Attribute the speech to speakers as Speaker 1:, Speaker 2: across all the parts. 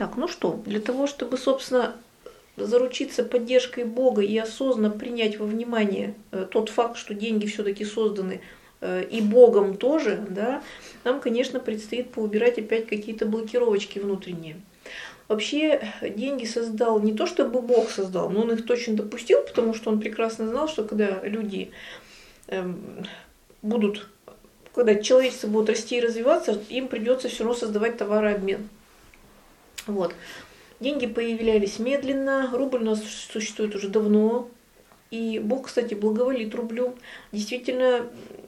Speaker 1: Так, ну что, для того, чтобы, собственно, заручиться поддержкой Бога и осознанно принять во внимание тот факт, что деньги все-таки созданы и Богом тоже, да, нам, конечно, предстоит поубирать опять какие-то блокировочки внутренние. Вообще деньги создал не то, чтобы Бог создал, но он их точно допустил, потому что он прекрасно знал, что когда люди будут, когда человечество будет расти и развиваться, им придется все равно создавать товарообмен. Вот. Деньги появлялись медленно, рубль у нас существует уже давно, и Бог, кстати, благоволит рублю. Действительно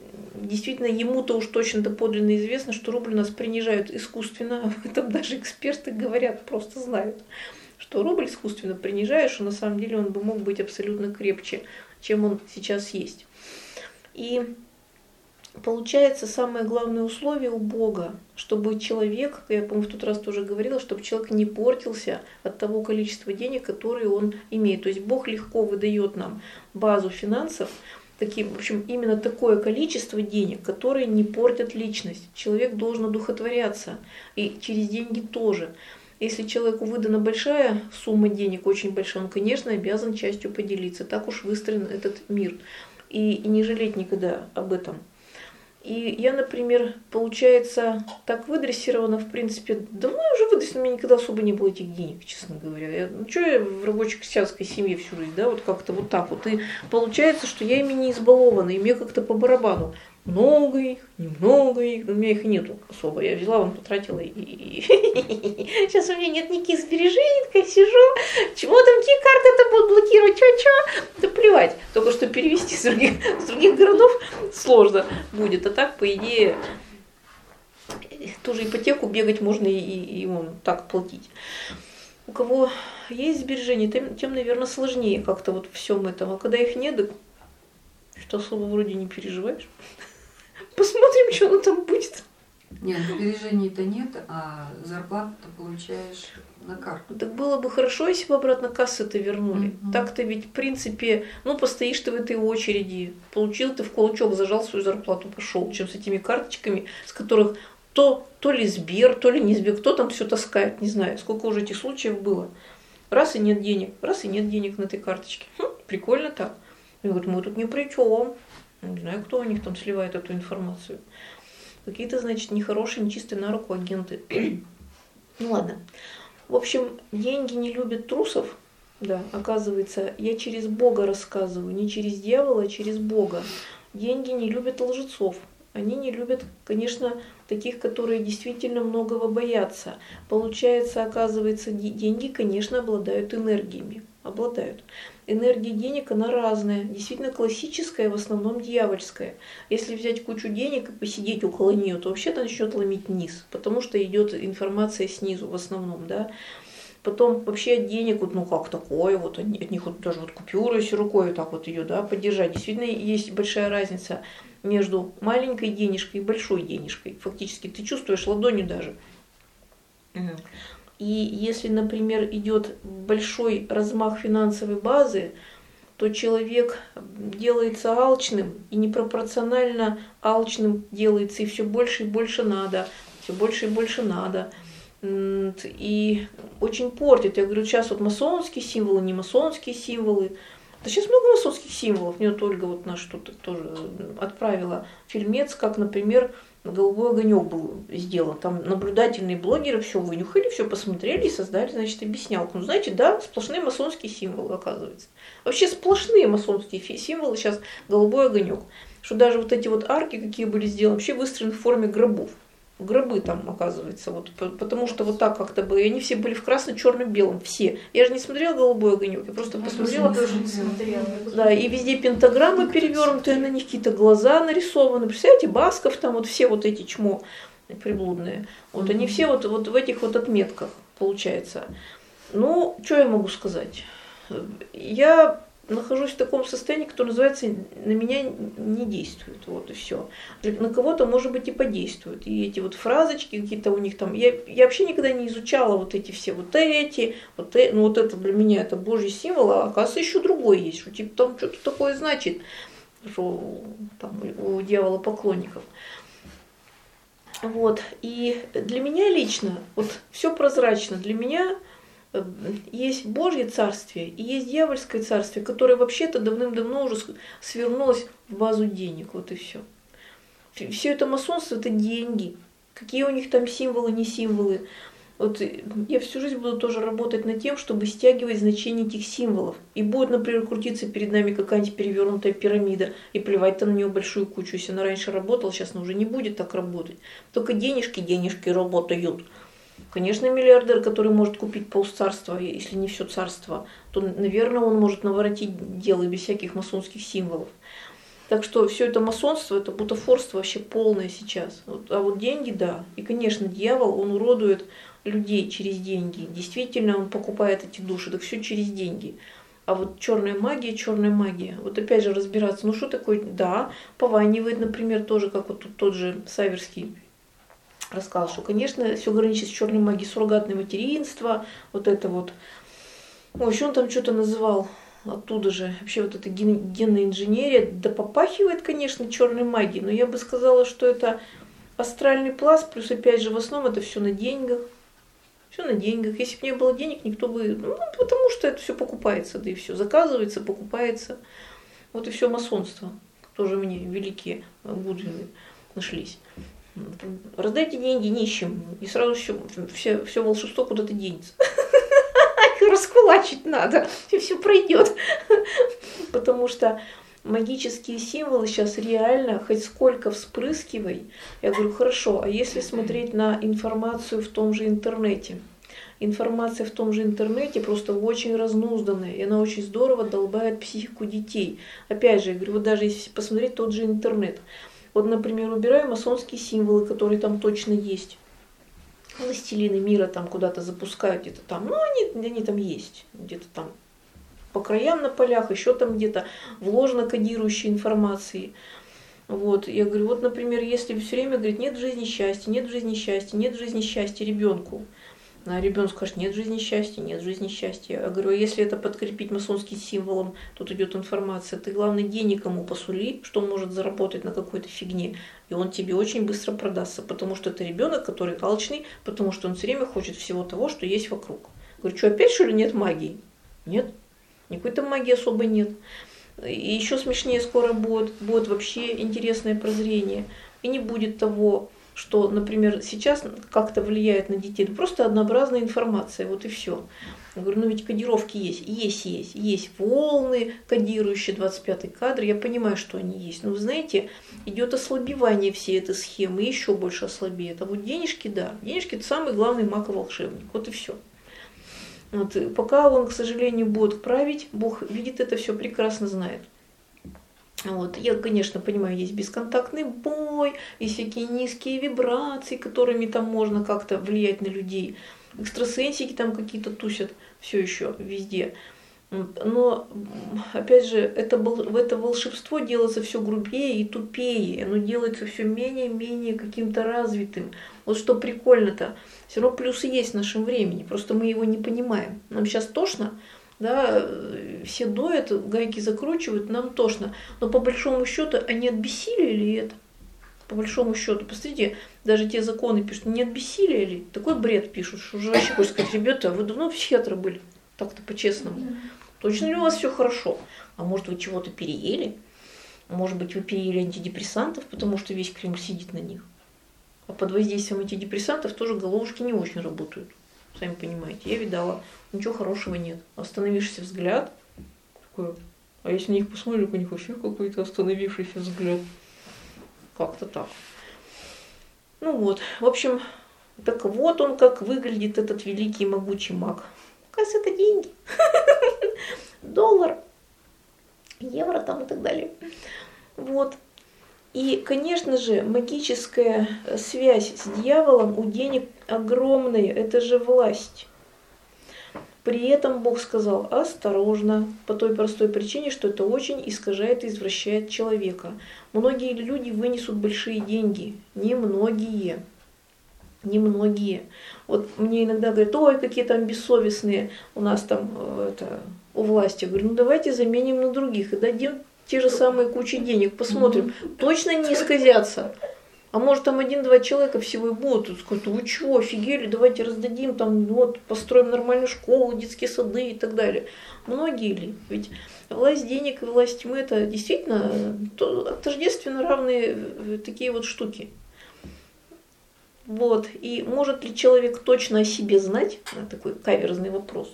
Speaker 1: ему-то уж точно доподлинно известно, что рубль у нас принижают искусственно, об этом даже эксперты говорят, просто знают, что рубль искусственно принижает, что на самом деле он бы мог быть абсолютно крепче, чем он сейчас есть. И получается, самое главное условие у Бога, чтобы человек, я, по-моему, в тот раз тоже говорила, чтобы человек не портился от того количества денег, которые он имеет. То есть Бог легко выдает нам базу финансов, таким, в общем, именно такое количество денег, которые не портят личность. Человек должен одухотворяться, и через деньги тоже. Если человеку выдана большая сумма денег, очень большая, он, конечно, обязан частью поделиться. Так уж выстроен этот мир. И не жалеть никогда об этом. И я, например, получается, так выдрессирована, в принципе, давно я уже выдрессирована, у меня никогда особо не было этих денег, честно говоря. Что я в рабоче-крестьянской семье всю жизнь, да, вот как-то вот так вот. И получается, что я ими не избалована, и мне как-то по барабану. Много их, немного их, но у меня их нету особо. Я взяла, вон, потратила и сейчас у меня нет никаких сбережений, такая сижу. Чего там, какие карты это будут блокировать, что? Да плевать. Только что перевести с других городов сложно будет. А так, по идее, ту же ипотеку бегать можно и вон так платить. У кого есть сбережения, тем, наверное, сложнее как-то вот всем этом. А когда их нет, что особо вроде не переживаешь. Посмотрим, что оно там будет.
Speaker 2: Нет, сбережений-то нет, а зарплату-то получаешь на карту.
Speaker 1: Так было бы хорошо, если бы обратно кассы-то вернули. Так-то ведь, в принципе, постоишь ты в этой очереди, получил ты в кулачок, зажал свою зарплату, пошел. Чем с этими карточками, с которых то ли Сбер, то ли не Сбер, кто там все таскает, не знаю. Сколько уже этих случаев было. Раз и нет денег на этой карточке. Прикольно так. И говорят, мы тут ни при чем. Не знаю, кто у них там сливает эту информацию. Какие-то, значит, нехорошие, нечистые на руку агенты. Ну ладно. В общем, деньги не любят трусов. Да, оказывается, я через Бога рассказываю. Не через дьявола, а через Бога. Деньги не любят лжецов. Они не любят, конечно, таких, которые действительно многого боятся. Получается, оказывается, деньги, конечно, обладают энергиями. Обладают. Энергия денег, она разная. Действительно классическая, в основном дьявольская. Если взять кучу денег и посидеть около нее, то вообще-то начнет ломить вниз. Потому что идет информация снизу в основном, да. Потом вообще от денег, как такое, от них даже купюры все рукой, так вот ее, да, поддержать. Действительно есть большая разница между маленькой денежкой и большой денежкой. Фактически ты чувствуешь ладонью даже. И если, например, идет большой размах финансовой базы, то человек делается алчным, и непропорционально алчным делается, и все больше и больше надо, все больше и больше надо. И очень портит. Я говорю, сейчас вот масонские символы, не масонские символы. Да сейчас много масонских символов. Мне вот Ольга вот наш тут тоже отправила фильмец, как, например, голубой огонек был сделан. Там наблюдательные блогеры все вынюхали, все посмотрели и создали, значит, объяснялку. Знаете, да, сплошные масонские символы, оказывается. Вообще сплошные масонские символы сейчас голубой огонек. Что даже вот эти вот арки, какие были сделаны, вообще выстроены в форме гробов. Гробы там, оказывается, вот, потому что вот так как-то были, и они все были в красно-черно-белом, все. Я же не смотрела «Голубой огонек», я просто посмотрела.
Speaker 3: Я тоже не смотрела.
Speaker 1: Да, и везде пентаграммы перевернутые, на них какие-то глаза нарисованы. Представляете, Басков там, вот все вот эти чмо приблудные. Вот они все вот в этих вот отметках, получается. Ну, что я могу сказать? Я нахожусь в таком состоянии, которое называется, на меня не действует, вот и все. На кого-то, может быть, и подействует. И эти вот фразочки какие-то у них там, я вообще никогда не изучала вот эти все, вот это для меня это Божий символ, а оказывается еще другой есть, что типа там что-то такое значит, что там у дьявола поклонников. Вот. И для меня лично вот все прозрачно. Для меня есть Божье царствие и есть дьявольское царствие, которое вообще-то давным-давно уже свернулось в базу денег. Вот и все. Все это масонство – это деньги. Какие у них там символы, не символы. Вот я всю жизнь буду тоже работать над тем, чтобы стягивать значение этих символов. И будет, например, крутиться перед нами какая-нибудь перевернутая пирамида, и плевать-то на нее большую кучу. Если она раньше работала, сейчас она уже не будет так работать. Только денежки работают. Конечно, миллиардер, который может купить полцарства, если не все царство, то, наверное, он может наворотить дело без всяких масонских символов. Так что все это масонство, это бутафорство вообще полное сейчас. А вот деньги, да. И, конечно, дьявол, он уродует людей через деньги. Действительно, он покупает эти души, так все через деньги. А вот черная магия. Вот опять же разбираться, ну что такое, да, пованивает, например, тоже, как вот тут тот же Саверский рассказал, что, конечно, все граничит с черной магией, суррогатное материнство, вот это вот. Ой, еще он там что-то называл. Оттуда же вообще вот эта генная инженерия, да попахивает, конечно, черной магией, но я бы сказала, что это астральный пласт, плюс опять же в основном это все на деньгах. Все на деньгах. Если бы не было денег, никто бы... Ну, потому что это все покупается, да и все. Заказывается, покупается. Вот и все масонство. Тоже мне великие гудвины нашлись. Раздайте деньги нищим, и сразу все волшебство куда-то денется. Раскулачить надо, и все пройдет. Потому что магические символы сейчас реально хоть сколько вспрыскивай. Я говорю, хорошо, а если смотреть на информацию в том же интернете? Информация в том же интернете просто очень разнузданная, и она очень здорово долбает психику детей. Опять же, я говорю, вот даже если посмотреть тот же интернет. Вот, например, убираем масонские символы, которые там точно есть. Властелины мира там куда-то запускают, где-то там, ну они там есть, где-то там по краям на полях, еще там где-то вложено кодирующей информации. Вот, я говорю, вот, например, если все время говорит, нет в жизни счастья, нет в жизни счастья, нет в жизни счастья ребенку, а ребенок скажет, нет в жизни счастья, нет в жизни счастья. Я говорю, а если это подкрепить масонским символом, тут идет информация, ты, главное, денег ему посули, что он может заработать на какой-то фигне, и он тебе очень быстро продастся, потому что это ребенок, который алчный, потому что он все время хочет всего того, что есть вокруг. Говорю, что опять, что ли, нет магии? Нет, никакой-то магии особо нет. И еще смешнее скоро будет вообще интересное прозрение. И не будет того, что, например, сейчас как-то влияет на детей. Это просто однообразная информация, вот и все. Я говорю, ну ведь кодировки есть. Есть волны, кодирующие 25-й кадр. Я понимаю, что они есть. Но вы знаете, идет ослабевание всей этой схемы, еще больше ослабеет. А вот денежки, да. Денежки – это самый главный маг-волшебник. Вот и все. Вот. Пока он, к сожалению, будет править, Бог видит это все, прекрасно знает. Вот. Я, конечно, понимаю, есть бесконтактный бой, есть всякие низкие вибрации, которыми там можно как-то влиять на людей. Экстрасенсики там какие-то тусят все еще везде. Но, опять же, это волшебство делается все грубее и тупее. Оно делается все менее и менее каким-то развитым. Вот что прикольно-то. Все равно плюсы есть в нашем времени, просто мы его не понимаем. Нам сейчас тошно. Да, все доят, гайки закручивают, нам тошно. Но по большому счету они от бессилия ли это? По большому счету, посмотрите, даже те законы пишут, не от бессилия ли? Такой бред пишут, что уже вообще хочется сказать, ребята, вы давно психиатры были, так-то по-честному. Точно ли у вас все хорошо? А может, вы чего-то переели? Может быть, вы переели антидепрессантов, потому что весь Кремль сидит на них? А под воздействием антидепрессантов тоже головушки не очень работают. Сами понимаете, я видала, ничего хорошего нет. Остановившийся взгляд, такой, а если на них посмотрю, у них вообще какой-то остановившийся взгляд. Как-то так. Ну вот, в общем, так вот он как выглядит, этот великий и могучий маг. Оказывается, это деньги. Доллар, евро там и так далее. Вот. И, конечно же, магическая связь с дьяволом у денег огромная, это же власть. При этом Бог сказал осторожно, по той простой причине, что это очень искажает и извращает человека. Многие люди вынесут большие деньги, немногие. Вот мне иногда говорят, ой, какие там бессовестные у нас там у власти. Я говорю, ну давайте заменим на других и дадим те же самые кучи денег, посмотрим, точно не исказятся. А может там 1-2 человека всего и будут, и скажут, вы чего, офигели, давайте раздадим, там, вот, построим нормальную школу, детские сады и так далее. Многие ли? Ведь власть денег и власть тьмы это действительно тождественно равные такие вот штуки. Вот. И может ли человек точно о себе знать? Такой каверзный вопрос.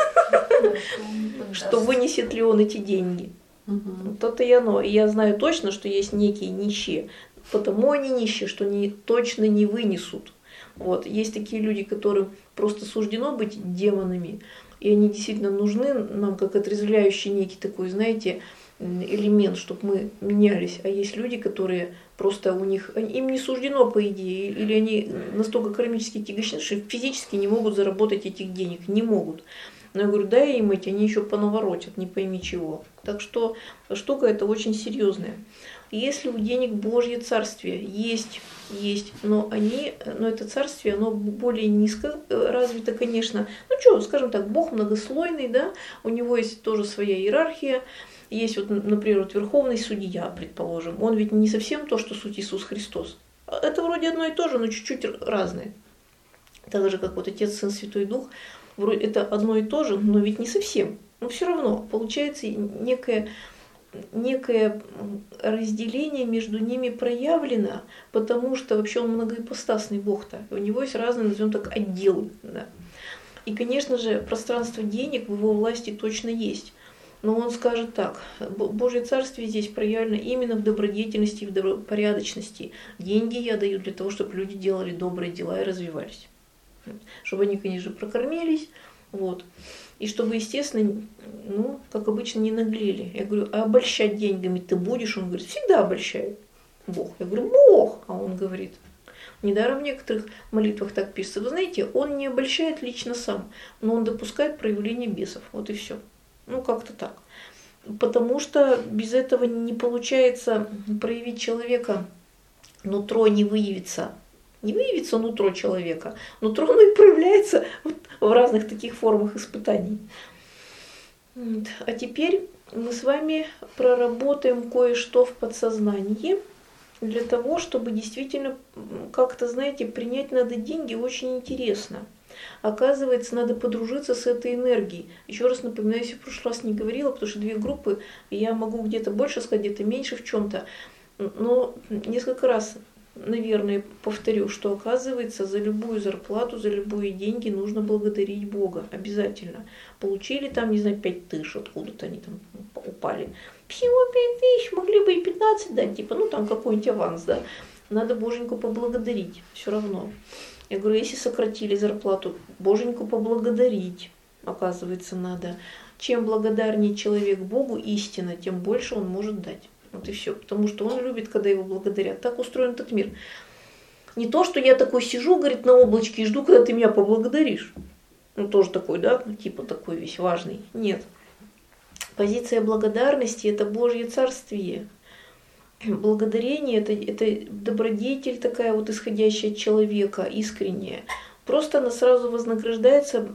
Speaker 1: Что вынесет ли он эти деньги? То-то и оно. И я знаю точно, что есть некие нищие. Потому они нищие, что они точно не вынесут. Вот. Есть такие люди, которым просто суждено быть демонами. И они действительно нужны нам, как отрезвляющий некий такой, знаете, элемент, чтобы мы менялись. А есть люди, которые просто у них, им не суждено, по идее, или они настолько кармически тягощены, что физически не могут заработать этих денег. Не могут. Но я говорю, дай им эти, они еще понаворотят, не пойми чего. Так что штука эта очень серьезная. Если у денег Божье царствие есть, но это царствие, оно более низко развито, конечно. Ну что, скажем так, Бог многослойный, да, у него есть тоже своя иерархия. Есть вот, например, вот верховный судья, предположим, он ведь не совсем то, что суть Иисус Христос. Это вроде одно и то же, но чуть-чуть разное. Так же, как вот Отец, Сын, Святой Дух, вроде это одно и то же, но ведь не совсем. Но все равно получается некое разделение между ними проявлено, потому что вообще он многоипостасный Бог-то. У него есть разные, назовем так, отделы. Да. И, конечно же, пространство денег в его власти точно есть. Но он скажет так, Божье Царствие здесь проявлено именно в добродетельности и в добропорядочности. Деньги я даю для того, чтобы люди делали добрые дела и развивались. Чтобы они, конечно, прокормились, вот. И чтобы, естественно, ну, как обычно, не наглели. Я говорю, а обольщать деньгами ты будешь? Он говорит, всегда обольщаю. Бог. Я говорю, Бог. А он говорит, недаром в некоторых молитвах так пишется. Вы знаете, он не обольщает лично сам, но он допускает проявление бесов. Вот и все. Ну, как-то так. Потому что без этого не получается проявить человека, нутро не выявится. Не выявится нутро человека. Нутро, оно и проявляется вот в разных таких формах испытаний. А теперь мы с вами проработаем кое-что в подсознании для того, чтобы действительно как-то, знаете, принять надо деньги очень интересно. Оказывается, надо подружиться с этой энергией. Еще раз напоминаю, если в прошлый раз не говорила, потому что 2 группы, и я могу где-то больше сказать, где-то меньше в чем-то. Но несколько раз, наверное, повторю, что оказывается, за любую зарплату, за любые деньги нужно благодарить Бога. Обязательно. Получили там, не знаю, 5000, откуда-то они там упали. Всего 5000, могли бы и 15 дать, типа, ну там какой-нибудь аванс, да. Надо Боженьку поблагодарить, все равно. Я говорю, если сократили зарплату, Боженьку поблагодарить, оказывается, надо. Чем благодарнее человек Богу истинно, тем больше он может дать. Вот и все. Потому что он любит, когда его благодарят. Так устроен этот мир. Не то, что я такой сижу, говорит, на облачке и жду, когда ты меня поблагодаришь. Ну, тоже такой, да, типа такой весь важный. Нет. Позиция благодарности – это Божье царствие. Благодарение – это добродетель такая вот исходящая от человека, искренняя. Просто она сразу вознаграждается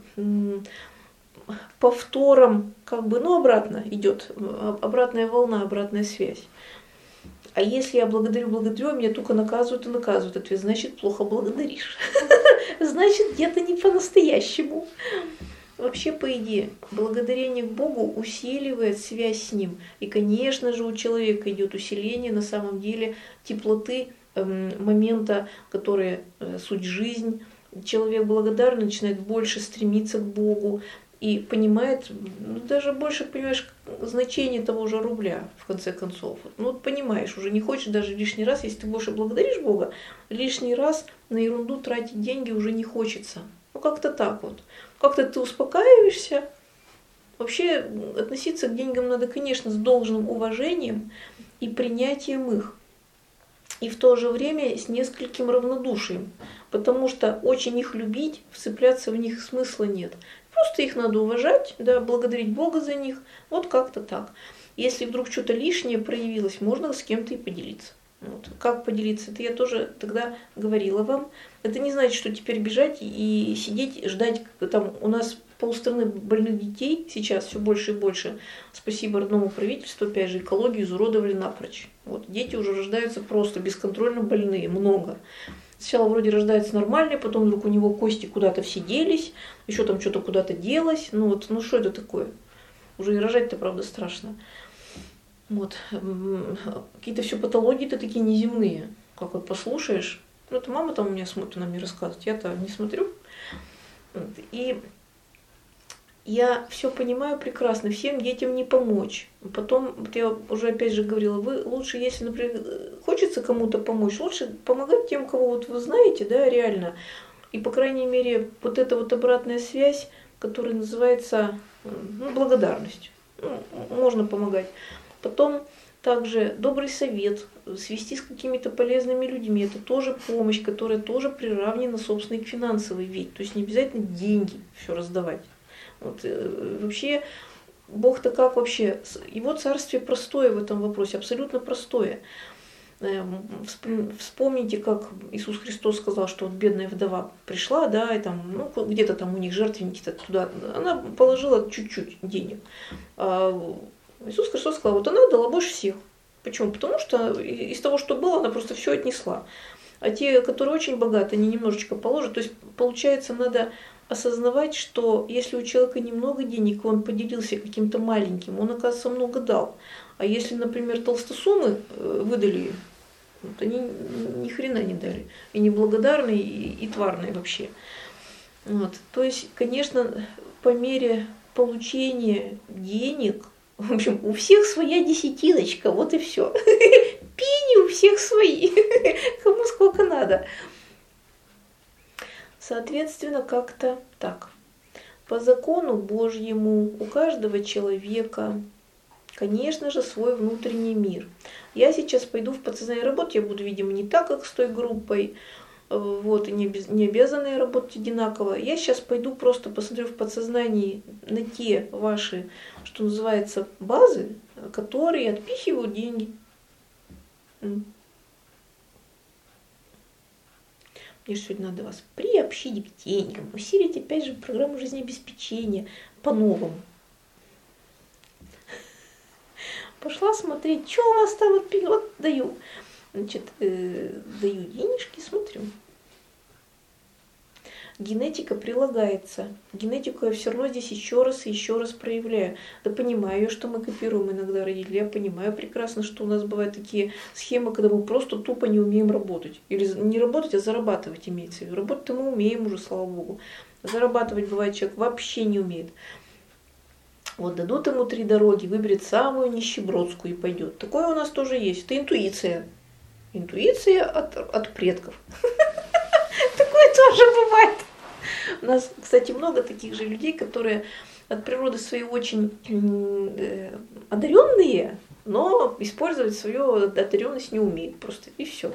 Speaker 1: повтором, как бы, ну, обратно идет, обратная волна, обратная связь. А если я благодарю, меня только наказывают и наказывают, ответ, значит, плохо благодаришь. Значит, где-то не по-настоящему. Вообще, по идее, благодарение к Богу усиливает связь с Ним. И, конечно же, у человека идет усиление на самом деле теплоты момента, который суть жизнь. Человек благодарный начинает больше стремиться к Богу и понимает, ну, даже больше понимаешь значение того же рубля, в конце концов. Ну вот понимаешь, уже не хочешь даже лишний раз, если ты больше благодаришь Бога, лишний раз на ерунду тратить деньги уже не хочется. Ну как-то так вот. Как-то ты успокаиваешься. Вообще относиться к деньгам надо, конечно, с должным уважением и принятием их. И в то же время с нескольким равнодушием. Потому что очень их любить, вцепляться в них смысла нет. Просто их надо уважать, да, благодарить Бога за них. Вот как-то так. Если вдруг что-то лишнее проявилось, можно с кем-то и поделиться. Вот. Как поделиться? Это я тоже тогда говорила вам. Это не значит, что теперь бежать и сидеть, ждать. Там у нас полстраны больных детей сейчас все больше и больше. Спасибо родному правительству, опять же, экологию изуродовали напрочь. Вот. Дети уже рождаются просто бесконтрольно больные, много. Сначала вроде рождается нормальный, потом вдруг у него кости куда-то все делись, еще там что-то куда-то делось. Ну вот, ну что это такое? Уже и рожать-то, правда, страшно. Вот. Какие-то все патологии-то такие неземные. Как вот послушаешь. Ну, это мама там у меня смотрит, она мне рассказывает. Я-то не смотрю. Вот. И я все понимаю прекрасно. Всем детям не помочь. Потом, вот я уже опять же говорила, вы лучше, если, например, хочется кому-то помочь, лучше помогать тем, кого вот вы знаете, да, реально. И, по крайней мере, вот эта вот обратная связь, которая называется благодарность. Ну, можно помогать. Потом также добрый совет, свести с какими-то полезными людьми. Это тоже помощь, которая тоже приравнена, собственно, и к финансовой ведь. То есть не обязательно деньги все раздавать. Вот, вообще, Бог-то как вообще? Его царствие простое в этом вопросе, абсолютно простое. Вспомните, как Иисус Христос сказал, что вот бедная вдова пришла, да, и там, ну, где-то там у них жертвенники-то туда, она положила чуть-чуть денег. Иисус Христос сказал, вот она дала больше всех. Почему? Потому что из того, что было, она просто все отнесла. А те, которые очень богаты, они немножечко положат. То есть, получается, надо осознавать, что если у человека немного денег, он поделился каким-то маленьким, он, оказывается, много дал. А если, например, толстосумы выдали, вот, они ни хрена не дали. И неблагодарные, и тварные вообще. Вот. То есть, конечно, по мере получения денег, в общем, у всех своя десятиночка, вот и все. Пени у всех свои, кому сколько надо. Соответственно, как-то так. По закону Божьему у каждого человека, конечно же, свой внутренний мир. Я сейчас пойду в подсознание работать, я буду, видимо, не так, как с той группой, вот, и не обязаны работать одинаково. Я сейчас пойду просто посмотрю в подсознании на те ваши, что называется, базы, которые отпихивают деньги. Мне же сегодня надо вас приобщить к деньгам, усилить опять же программу жизнеобеспечения по-новому. Пошла смотреть, что у вас там вот даю. Значит, даю денежки, смотрю. Генетика прилагается. Генетику я все равно здесь еще раз и еще раз проявляю. Да понимаю, что мы копируем иногда родителей. Я понимаю прекрасно, что у нас бывают такие схемы, когда мы просто тупо не умеем работать. Или не работать, а зарабатывать имеется в виду. Работать-то мы умеем уже, слава богу. Зарабатывать, бывает, человек вообще не умеет. Вот дадут ему 3 дороги, выберет самую нищебродскую и пойдет. Такое у нас тоже есть. Это интуиция. Интуиция от предков. Такое тоже бывает. У нас, кстати, много таких же людей, которые от природы своей очень одаренные, но использовать свою одаренность не умеют просто. И все.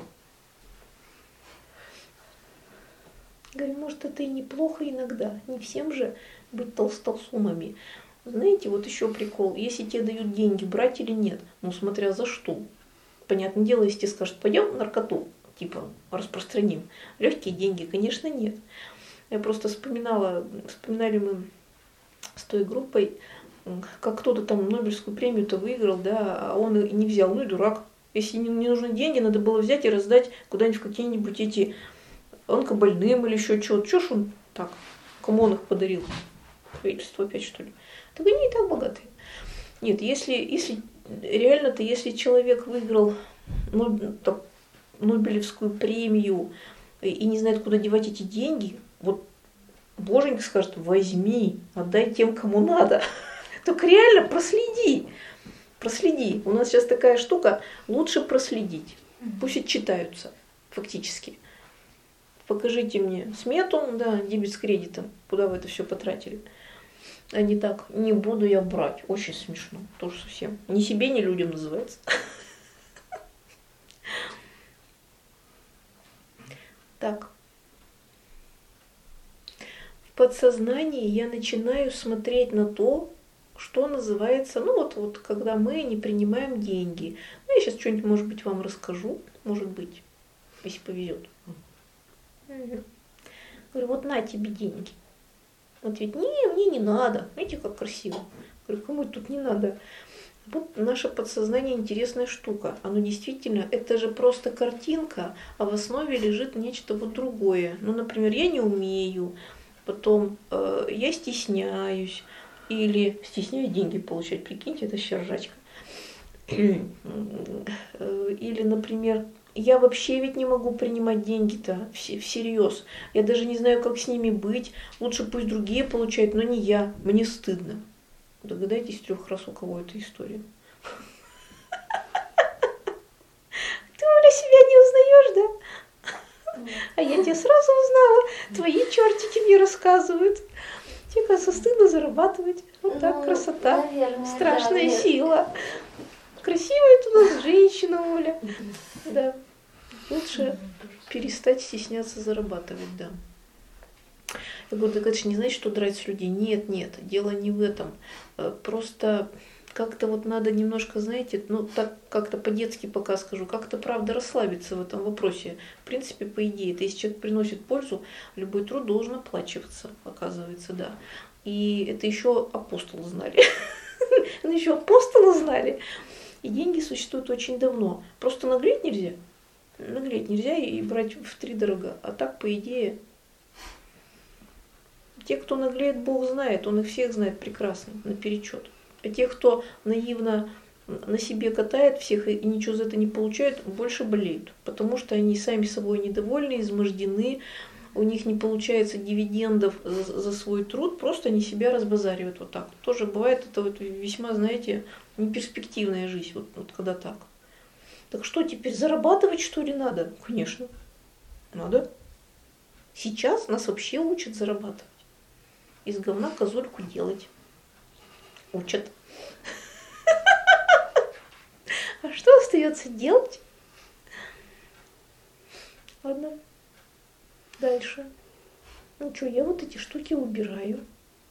Speaker 1: Говорю, может, это и неплохо иногда. Не всем же быть толстосумами. Знаете, вот еще прикол. Если тебе дают деньги, брать или нет? Ну, смотря за что. Понятное дело, если тебе скажут, пойдем наркоту, типа, распространим. Легкие деньги, конечно, нет. Я просто вспоминали мы с той группой, как кто-то там Нобелевскую премию-то выиграл, да, а он и не взял. Ну и дурак. Если не нужны деньги, надо было взять и раздать куда-нибудь в какие-нибудь эти онкобольным или еще чего-то. Чего ж он так? Кому он их подарил? Правительство опять, что ли? Так они и так богатые. Нет, если реально-то, если человек выиграл Нобелевскую премию и не знает, куда девать эти деньги, вот Боженька скажет, возьми, отдай тем, кому надо. Только реально проследи. Проследи. У нас сейчас такая штука, лучше проследить. Пусть отчитаются, фактически. Покажите мне смету, да, дебет с кредитом, куда вы это все потратили. А не так, не буду я брать. Очень смешно, тоже совсем. Ни себе, ни людям называется. Так. В подсознании я начинаю смотреть на то, что называется, ну вот когда мы не принимаем деньги. Ну, я сейчас что-нибудь, может быть, вам расскажу, может быть, если повезет. Говорю, вот на тебе деньги. Он говорит, мне не надо. Видите, как красиво. Говорю, кому тут не надо? Вот наше подсознание интересная штука. Оно действительно, это же просто картинка, а в основе лежит нечто вот другое. Ну, например, я не умею, потом я стесняюсь, или стесняюсь деньги получать, прикиньте, это еще ржачка. Или, например, я вообще ведь не могу принимать деньги-то всерьез. Я даже не знаю, как с ними быть. Лучше пусть другие получают, но не я. Мне стыдно. Догадайтесь 3 раз, у кого эта история. Ты, Оля, себя не узнаешь, да? А я тебя сразу узнала. Твои чертики мне рассказывают. Тебе, кажется, стыдно зарабатывать. Вот так, красота.
Speaker 3: Наверное,
Speaker 1: Страшная
Speaker 3: да,
Speaker 1: сила. Красивая у нас женщина, Оля. Да. Лучше перестать стесняться зарабатывать, да. Я говорю, так это же не значит, что драть с людей. Нет, дело не в этом. Просто как-то вот надо немножко, знаете, ну так как-то по-детски пока скажу, как-то правда расслабиться в этом вопросе. В принципе, по идее, это если человек приносит пользу, любой труд должен оплачиваться, оказывается, да. И это еще апостолы знали. Еще апостолы знали. И деньги существуют очень давно. Просто наглеть нельзя. Наглеть нельзя и брать втридорога. А так, по идее, те, кто наглеет, Бог знает, Он их всех знает прекрасно, наперечет. А тех, кто наивно на себе катает всех и ничего за это не получает, больше болеют. Потому что они сами собой недовольны, измождены, у них не получается дивидендов за свой труд, просто они себя разбазаривают вот так. Тоже бывает, это вот весьма, знаете, неперспективная жизнь, вот когда так. Так что, теперь зарабатывать, что ли, надо? Конечно, надо. Сейчас нас вообще учат зарабатывать. Из говна козульку делать. Учат. А что остается делать? Ладно. Дальше. Ну что, я вот эти штуки убираю.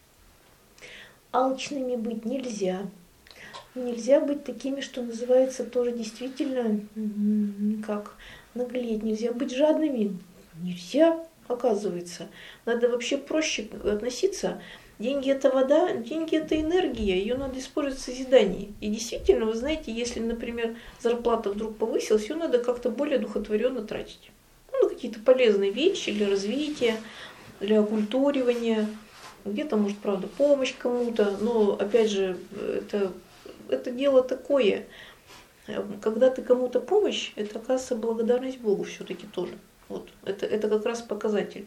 Speaker 1: Алчными быть нельзя. Нельзя быть такими, что называется, тоже действительно, как наглеть. Нельзя быть жадными. Нельзя, оказывается. Надо вообще проще относиться. Деньги – это вода, деньги – это энергия, ее надо использовать в созидании. И действительно, вы знаете, если, например, зарплата вдруг повысилась, ее надо как-то более одухотворенно тратить. Ну, на какие-то полезные вещи для развития, для окультуривания. Где-то, может, правда, помощь кому-то, но, опять же, это дело такое. Когда ты кому-то помощь, это, оказывается, благодарность Богу все-таки тоже. Вот. Это как раз показатель.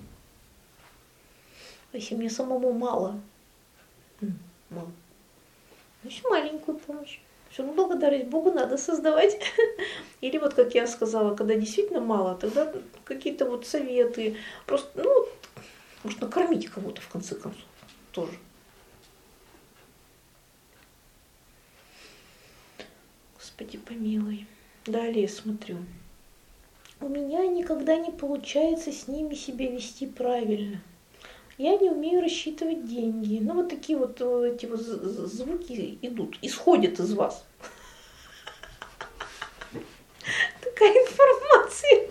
Speaker 1: Если мне самому мало, мало. Значит, маленькую помощь. Все равно благодарность Богу надо создавать. Или вот, как я сказала, когда действительно мало, тогда какие-то вот советы. Просто, ну, может, накормите кого-то в конце концов тоже. Господи помилуй. Далее смотрю. У меня никогда не получается с ними себя вести правильно. Я не умею рассчитывать деньги. Ну, вот такие вот эти вот звуки идут, исходят из вас. Такая информация.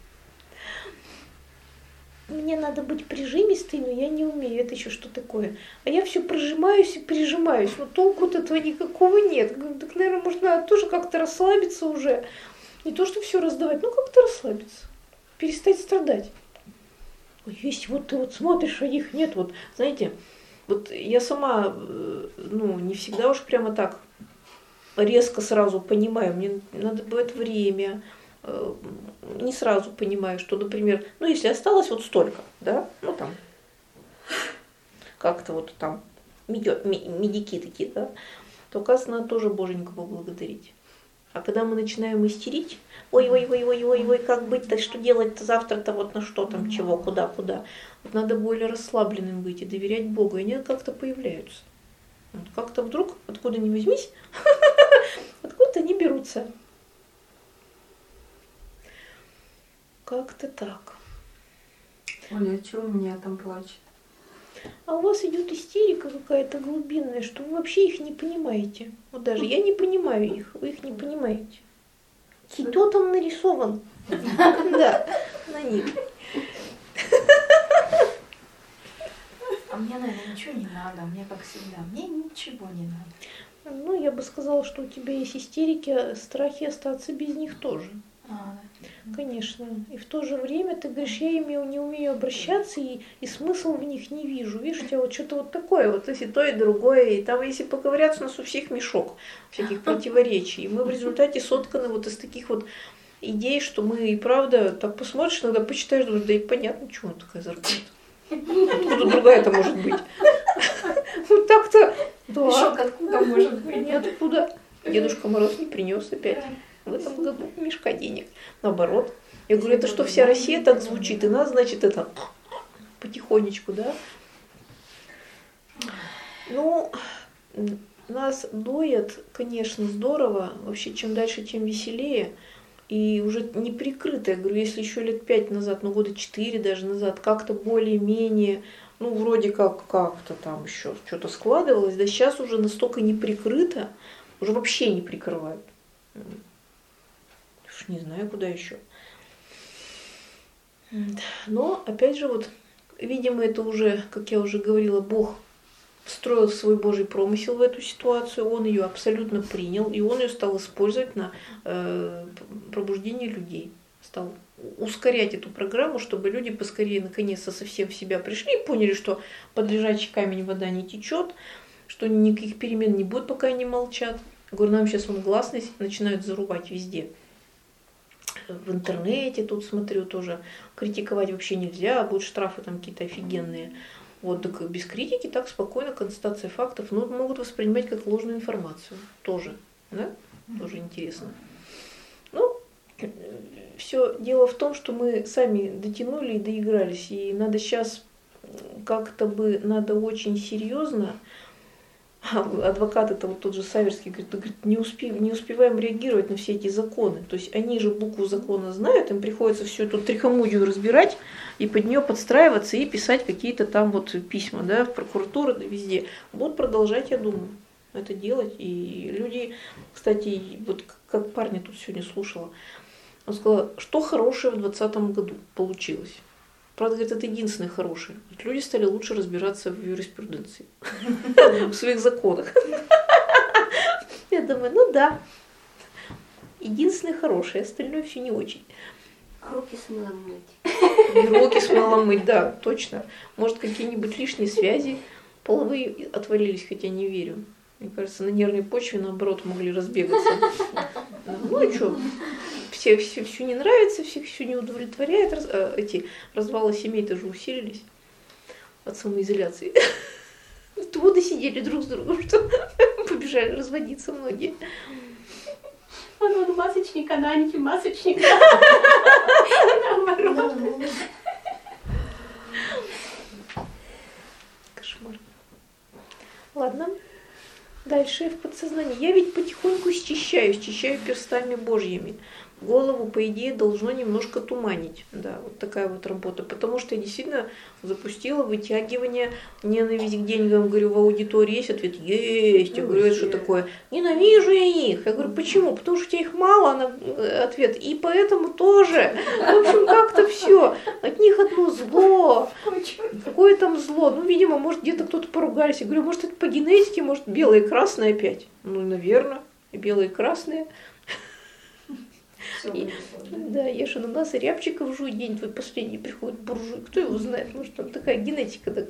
Speaker 1: Мне надо быть прижимистой, но я не умею. Это еще что такое? А я все прижимаюсь и прижимаюсь. Но толку от этого никакого нет. Так, наверное, может, надо тоже как-то расслабиться уже. Не то, что все раздавать, но как-то расслабиться. Перестать страдать. Есть вот ты вот смотришь, а их нет. Вот, знаете, вот я сама, ну, не всегда уж прямо так резко сразу понимаю. Мне надо бывает время. Не сразу понимаю, что, например, ну, если осталось вот столько, да, ну, там, как-то вот там медики такие, да, то, оказывается, надо тоже Боженьку поблагодарить. А когда мы начинаем истерить, ой, как быть-то, что делать-то завтра-то, вот на что там, чего, куда. Вот надо более расслабленным быть и доверять Богу, и они как-то появляются. Вот как-то вдруг, откуда ни возьмись, откуда-то они берутся. Как-то так.
Speaker 2: Оля, а что у меня там плачет?
Speaker 1: А у вас идет истерика какая-то. какая-то глубинная, что вы вообще их не понимаете. Вот даже я не понимаю их, вы их не понимаете. Кто там нарисован? Да, на них.
Speaker 3: А мне, наверное, ничего не надо. Мне, как всегда, мне ничего не надо.
Speaker 1: Ну, я бы сказала, что у тебя есть истерики, страхи остаться без них тоже.
Speaker 3: Да.
Speaker 1: Конечно. И в то же время ты говоришь, я ими не умею обращаться, и смысл в них не вижу. Видишь, у тебя вот что-то вот такое, вот если то и другое. И там, если поковыряться, у нас у всех мешок всяких противоречий. И мы в результате сотканы вот из таких вот идей, что мы и правда, так посмотришь, иногда почитаешь, думаешь, да и понятно, чего такая зарплата. Откуда другая-то может быть? Вот так-то, да.
Speaker 3: Мешок откуда может быть?
Speaker 1: Ниоткуда. Дедушка Мороз не принес опять в этом году мешка денег. Наоборот. Я говорю, это что, вся Россия так звучит, и нас, значит, это потихонечку, да? Ну, нас доят, конечно, здорово. Вообще, чем дальше, тем веселее. И уже не прикрыто, я говорю, если еще лет 5 назад, ну года 4 даже назад, как-то более-менее, ну вроде как-то там еще что-то складывалось, да сейчас уже настолько не прикрыто, уже вообще не прикрывают. Уж не знаю, куда еще. Но, опять же, вот, видимо, это уже, как я уже говорила, Бог встроил свой Божий промысел в эту ситуацию, он ее абсолютно принял, и он ее стал использовать на пробуждение людей. Стал ускорять эту программу, чтобы люди поскорее наконец-то совсем в себя пришли и поняли, что под лежачий камень вода не течет, что никаких перемен не будет, пока они молчат. Я говорю, нам сейчас гласность начинают зарубать везде. В интернете тут смотрю тоже, критиковать вообще нельзя, будут штрафы там какие-то офигенные. Вот, так без критики так спокойно, констатация фактов, но могут воспринимать как ложную информацию. Тоже, да? Тоже интересно. Ну, все дело в том, что мы сами дотянули и доигрались, и надо сейчас как-то бы, надо очень серьезно. Адвокат, это вот тот же Саверский, говорит, не успеваем реагировать на все эти законы. То есть они же букву закона знают, им приходится всю эту трихомудию разбирать и под нее подстраиваться и писать какие-то там вот письма, да, в прокуратуру, да, везде. Будут продолжать, я думаю, это делать. И люди, кстати, вот как парня тут сегодня слушала, он сказал, что хорошее в 2020 году получилось. Правда, говорит, это единственное хорошее. Люди стали лучше разбираться в юриспруденции, в своих законах. Я думаю, ну да, единственное хорошее, остальное все не очень.
Speaker 4: Руки с мылом мыть.
Speaker 1: И руки с мылом мыть, да, точно. Может, какие-нибудь лишние связи половые отвалились, хотя не верю. Мне кажется, на нервной почве, наоборот, могли разбегаться. Ну и что? Всем все не нравится, всех все не удовлетворяет. Эти развалы семей-то же усилились от самоизоляции. Годы сидели друг с другом, что побежали разводиться многие.
Speaker 4: Он масочник, она антимасочник.
Speaker 1: Кошмар. Ладно. Дальше в подсознании. Я ведь потихоньку счищаю перстами Божьими. Голову, по идее, должно немножко туманить. Да, вот такая вот работа. Потому что я действительно запустила вытягивание, ненависть к деньгам. Говорю, в аудитории есть ответ? Есть. Я говорю, это что такое? Ненавижу я их. Я говорю, почему? Потому что у тебя их мало, ответ. И поэтому тоже. В общем, как-то все. От них одно зло. Какое там зло? Ну, видимо, может, где-то кто-то поругались. Я говорю, может, это по генетике, может, белое и красное опять? Ну, наверное. И белые, и красные. Да, я же ананасы, рябчиков жую, день твой последний приходит буржуй. Кто его знает, может, там такая генетика. Так.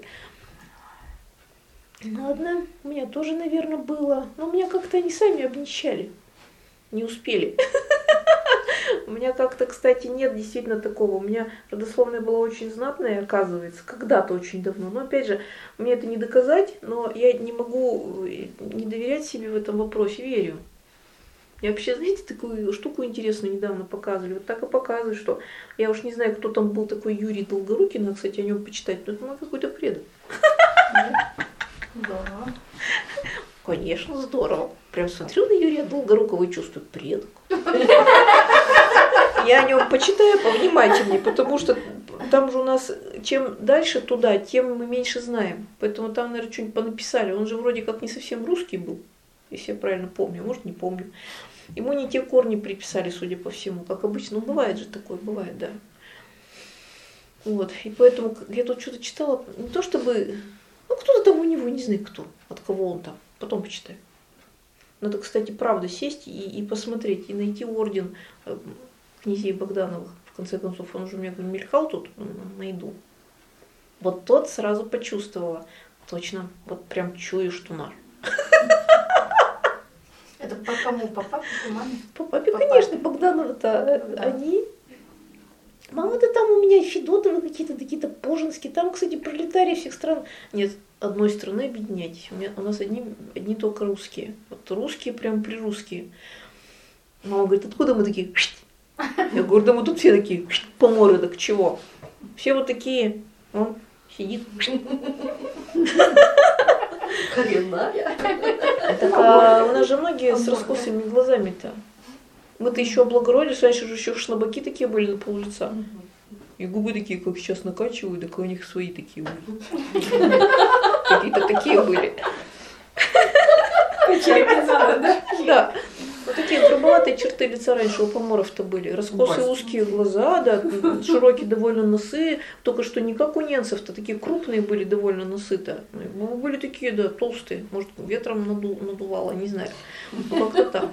Speaker 1: Ладно, у меня тоже, наверное, было. Но меня как-то они сами обнищали. Не успели. У меня как-то, кстати, нет действительно такого. У меня родословная была очень знатная, оказывается, когда-то очень давно. Но, опять же, мне это не доказать, но я не могу не доверять себе в этом вопросе, верю. Я вообще, знаете, такую штуку интересную недавно показывали. Вот так и показывают, что я уж не знаю, кто там был такой Юрий Долгорукий, надо, кстати, о нем почитать, но это какой-то предок.
Speaker 3: Да.
Speaker 1: Конечно, здорово. Прям смотрю на Юрия Долгорукова и чувствую предок. Я о нем почитаю повнимательнее, потому что там же у нас, чем дальше туда, тем мы меньше знаем. Поэтому там, наверное, что-нибудь понаписали. Он же вроде как не совсем русский был, если я правильно помню, может, не помню. Ему не те корни приписали, судя по всему, как обычно. Ну, бывает же такое, бывает, да. Вот, и поэтому я тут что-то читала, не то чтобы... Ну, кто-то там у него, не знаю кто, от кого он там, потом почитаю. Надо, кстати, правда сесть и посмотреть, и найти орден князей Богдановых. В конце концов, он уже у меня мелькал тут, найду. Вот тот сразу почувствовала. Точно, вот прям чую, что наш.
Speaker 3: Это по кому? По папе, по маме?
Speaker 1: По папе, конечно, Богдановы-то они... Мама-то там у меня Федотовы какие-то Пожинские. Там, кстати, пролетарии всех стран. Нет, одной страны объединяйтесь. У нас одни только русские. Вот русские прям прирусские. Мама говорит, откуда мы такие? Я говорю, да мы тут все такие поморы, так чего? Все вот такие. Он сидит.
Speaker 2: Коренная.
Speaker 1: Так, а у нас же многие с раскосыми глазами-то. Мы-то еще облагородились, раньше же еще шнабаки такие были на пол лица. И губы такие, как сейчас накачивают, так у них свои такие были. Какие-то такие были. Да. Вот такие грубоватые черты лица раньше у поморов-то были. Раскосые узкие глаза, да, широкие довольно носы. Только что не как у ненцев-то, такие крупные были довольно носы-то. Мы были такие, да, толстые. Может, ветром надувало, не знаю. Ну, как-то так.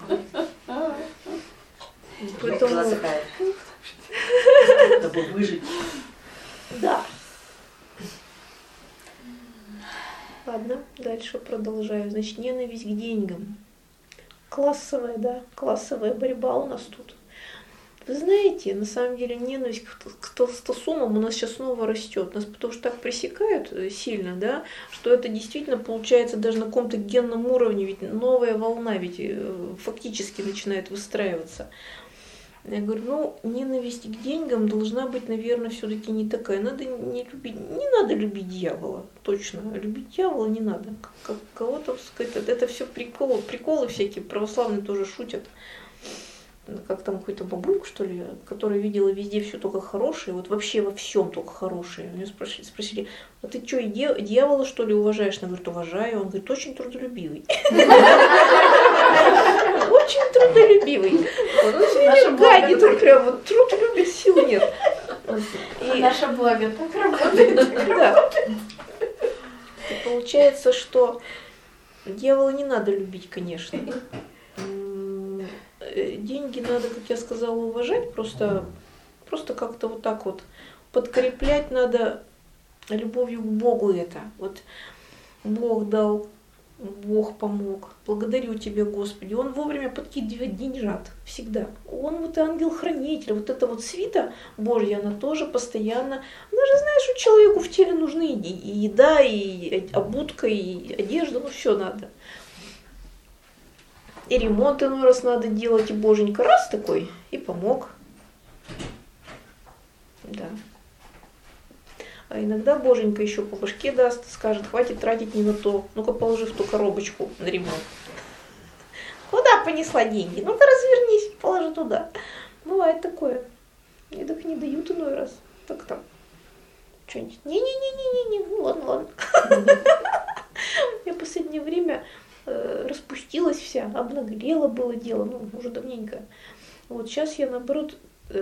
Speaker 1: Поэтому...
Speaker 2: Чтобы выжить.
Speaker 1: Да. Ладно, дальше продолжаю. Значит, ненависть к деньгам. Классовая, да, классовая борьба у нас тут. Вы знаете, на самом деле ненависть к толстосумам у нас сейчас снова растет. Нас потому что так пресекают сильно, да, что это действительно получается даже на каком-то генном уровне, ведь новая волна ведь фактически начинает выстраиваться. Я говорю, ну, ненависть к деньгам должна быть, наверное, все-таки не такая. Надо не любить, не надо любить дьявола, точно. Любить дьявола не надо. Как кого-то сказать, это все приколы всякие, православные тоже шутят. Как там какую-то бабульку, что ли, которая видела везде все только хорошее, вот вообще во всем только хорошее. У нее спросили, а ты что, дьявола, что ли, уважаешь? Она говорит, уважаю. Он говорит, очень трудолюбивый. Очень трудолюбивый. Он все время гадит, он прям вот труд любит, сил нет.
Speaker 3: Наше благо так работает.
Speaker 1: Да. И получается, что дьявола не надо любить, конечно. Деньги надо, как я сказала, уважать, просто как-то вот так вот подкреплять надо любовью к Богу это. Вот Бог дал, Бог помог. Благодарю Тебя, Господи. Он вовремя подкидывает деньжат. Всегда. Он вот ангел-хранитель. Вот эта вот свита Божья, она тоже постоянно... Она же, знаешь, человеку в теле нужны и еда, и обутка, и одежда. Ну, все надо. И ремонт иной раз надо делать, и Боженька раз такой, и помог. Да. А иногда Боженька еще по башке даст, скажет, хватит тратить не на то. Ну-ка положи в ту коробочку на ремонт. Куда понесла деньги? Ну-ка развернись, положи туда. Бывает такое. И так не дают иной раз. Так там. Что-нибудь. Не-не-не-не-не. Ну ладно. Я в последнее время распустилась вся, обнаглела было дело, ну, уже давненько. Вот сейчас я, наоборот,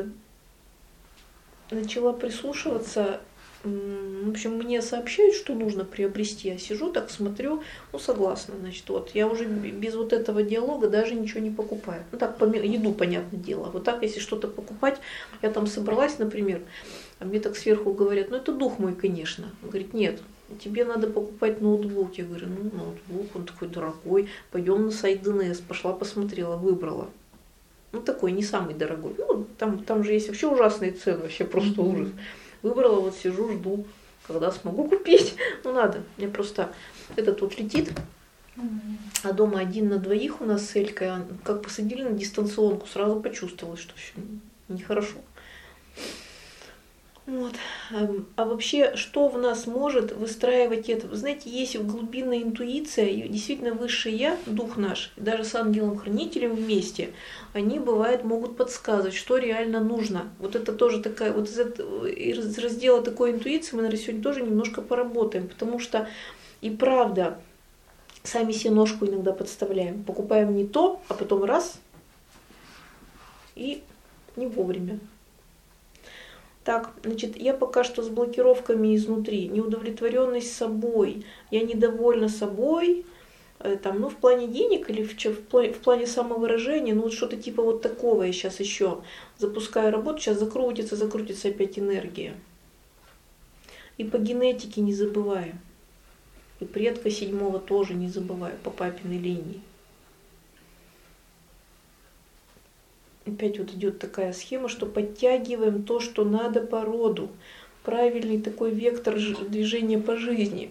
Speaker 1: начала прислушиваться. В общем, мне сообщают, что нужно приобрести. Я сижу, так смотрю, ну, согласна, значит, вот. Я уже без вот этого диалога даже ничего не покупаю. Ну, так, еду, понятное дело. Вот так, если что-то покупать, я там собралась, например, а мне так сверху говорят, ну, это дух мой, конечно. Он говорит, нет, тебе надо покупать ноутбук. Я говорю, ну, ноутбук, он такой дорогой. Пойдем на сайт ДНС. Пошла, посмотрела, выбрала. Ну, такой не самый дорогой. Ну, там же есть вообще ужасные цены, вообще просто ужас. Выбрала, вот сижу, жду, когда смогу купить. Ну, надо. Мне просто этот вот летит. А дома 1 на 2 у нас с Элькой. Как посадили на дистанционку, сразу почувствовалось, что все нехорошо. Вот. А вообще, что в нас может выстраивать это? Вы знаете, есть глубинная интуиция, и действительно высшее Я, дух наш, и даже с ангелом-хранителем вместе, они, бывает, могут подсказывать, что реально нужно. Вот это тоже такая, вот из раздела такой интуиции мы, наверное, сегодня тоже немножко поработаем, потому что и правда, сами себе ножку иногда подставляем, покупаем не то, а потом раз, и не вовремя. Так, значит, я пока что с блокировками изнутри, неудовлетворенность собой, я недовольна собой, там, ну, в плане денег или в плане самовыражения, ну, вот что-то типа вот такого я сейчас еще запускаю работу, сейчас закрутится опять энергия. И по генетике не забываю, и предка 7 тоже не забываю по папиной линии. Опять вот идет такая схема, что подтягиваем то, что надо по роду. Правильный такой вектор движения по жизни.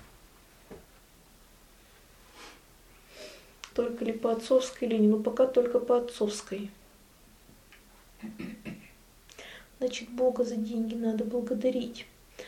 Speaker 1: Только ли по отцовской линии? Ну, пока только по отцовской. Значит, Бога за деньги надо благодарить.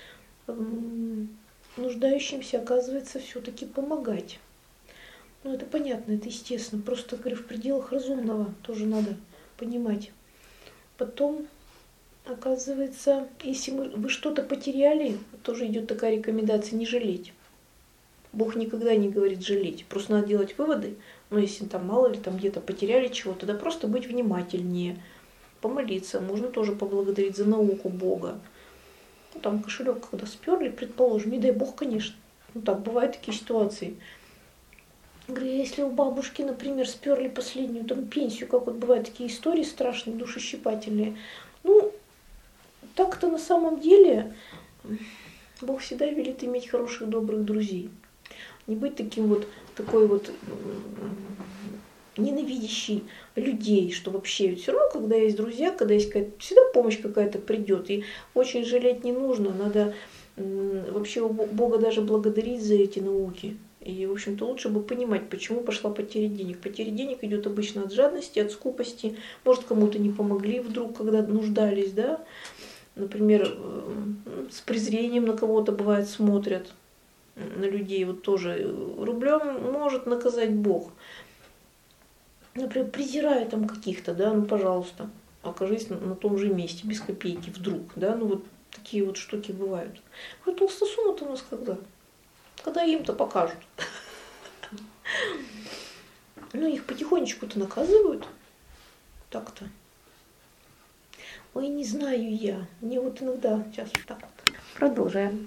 Speaker 1: Нуждающимся, оказывается, все-таки помогать. Ну, это понятно, это естественно. Просто, говорю, в пределах разумного тоже надо понимать. Потом, оказывается, если вы что-то потеряли, тоже идет такая рекомендация не жалеть. Бог никогда не говорит жалеть. Просто надо делать выводы. Но если там мало ли там где-то потеряли чего-то, тогда просто быть внимательнее, помолиться. Можно тоже поблагодарить за науку Бога. Ну, там кошелек, когда сперли, предположим, не дай Бог, конечно. Ну так, бывают такие ситуации. Говорю, если у бабушки, например, сперли последнюю там пенсию, как вот бывают такие истории страшные, душещипательные, ну, так-то на самом деле Бог всегда велит иметь хороших, добрых друзей. Не быть таким вот, такой вот ненавидящий людей, что вообще все равно, когда есть друзья, когда есть какая-то, всегда помощь какая-то придет. И очень жалеть не нужно, надо вообще Бога даже благодарить за эти науки. И, в общем-то, лучше бы понимать, почему пошла потеря денег. Потеря денег идет обычно от жадности, от скупости. Может, кому-то не помогли вдруг, когда нуждались, да. Например, с презрением на кого-то, бывает, смотрят, на людей. Вот тоже рублем может наказать Бог. Например, презирая там каких-то, да, ну, пожалуйста, окажись на том же месте, без копейки вдруг, да, ну, вот такие вот штуки бывают. Вот толстосумы-то у нас когда? Когда им-то покажут. Ну, их потихонечку-то наказывают. Так-то. Ой, не знаю я. Мне вот иногда сейчас вот так вот. Продолжаем.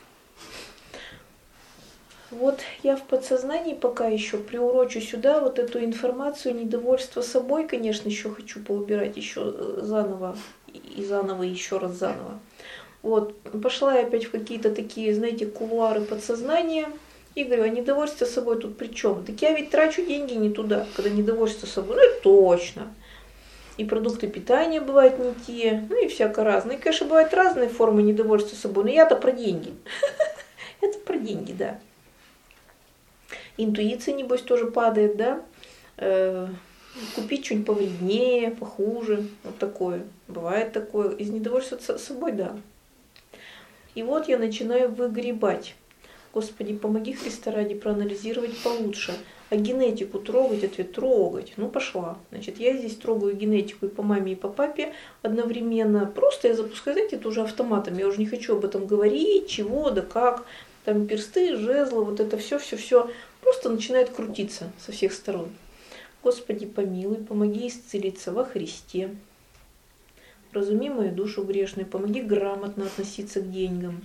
Speaker 1: Вот я в подсознании пока еще приурочу сюда вот эту информацию, недовольство собой, конечно, еще хочу поубирать еще заново, и заново, и еще раз заново. Вот, пошла я опять в какие-то такие, знаете, кулуары подсознания и говорю, а недовольство собой тут при чем? Так я ведь трачу деньги не туда, когда недовольство собой, ну это точно. И продукты питания бывают не те, ну и всяко разное. И, конечно, бывают разные формы недовольства собой, но я-то про деньги. Это про деньги, да. Интуиция, небось, тоже падает, да. Купить что-нибудь повреднее, похуже, вот такое. Бывает такое. Из недовольства собой, да. И вот я начинаю выгребать. Господи, помоги, Христа ради, проанализировать получше. А генетику трогать, ответ трогать. Ну, пошла. Значит, я здесь трогаю генетику и по маме, и по папе одновременно. Просто я запускаю, знаете, это уже автоматом. Я уже не хочу об этом говорить, чего, да как. Там персты, жезлы, вот это все просто начинает крутиться со всех сторон. Господи, помилуй, помоги исцелиться во Христе. Разуми мою душу грешную, помоги грамотно относиться к деньгам.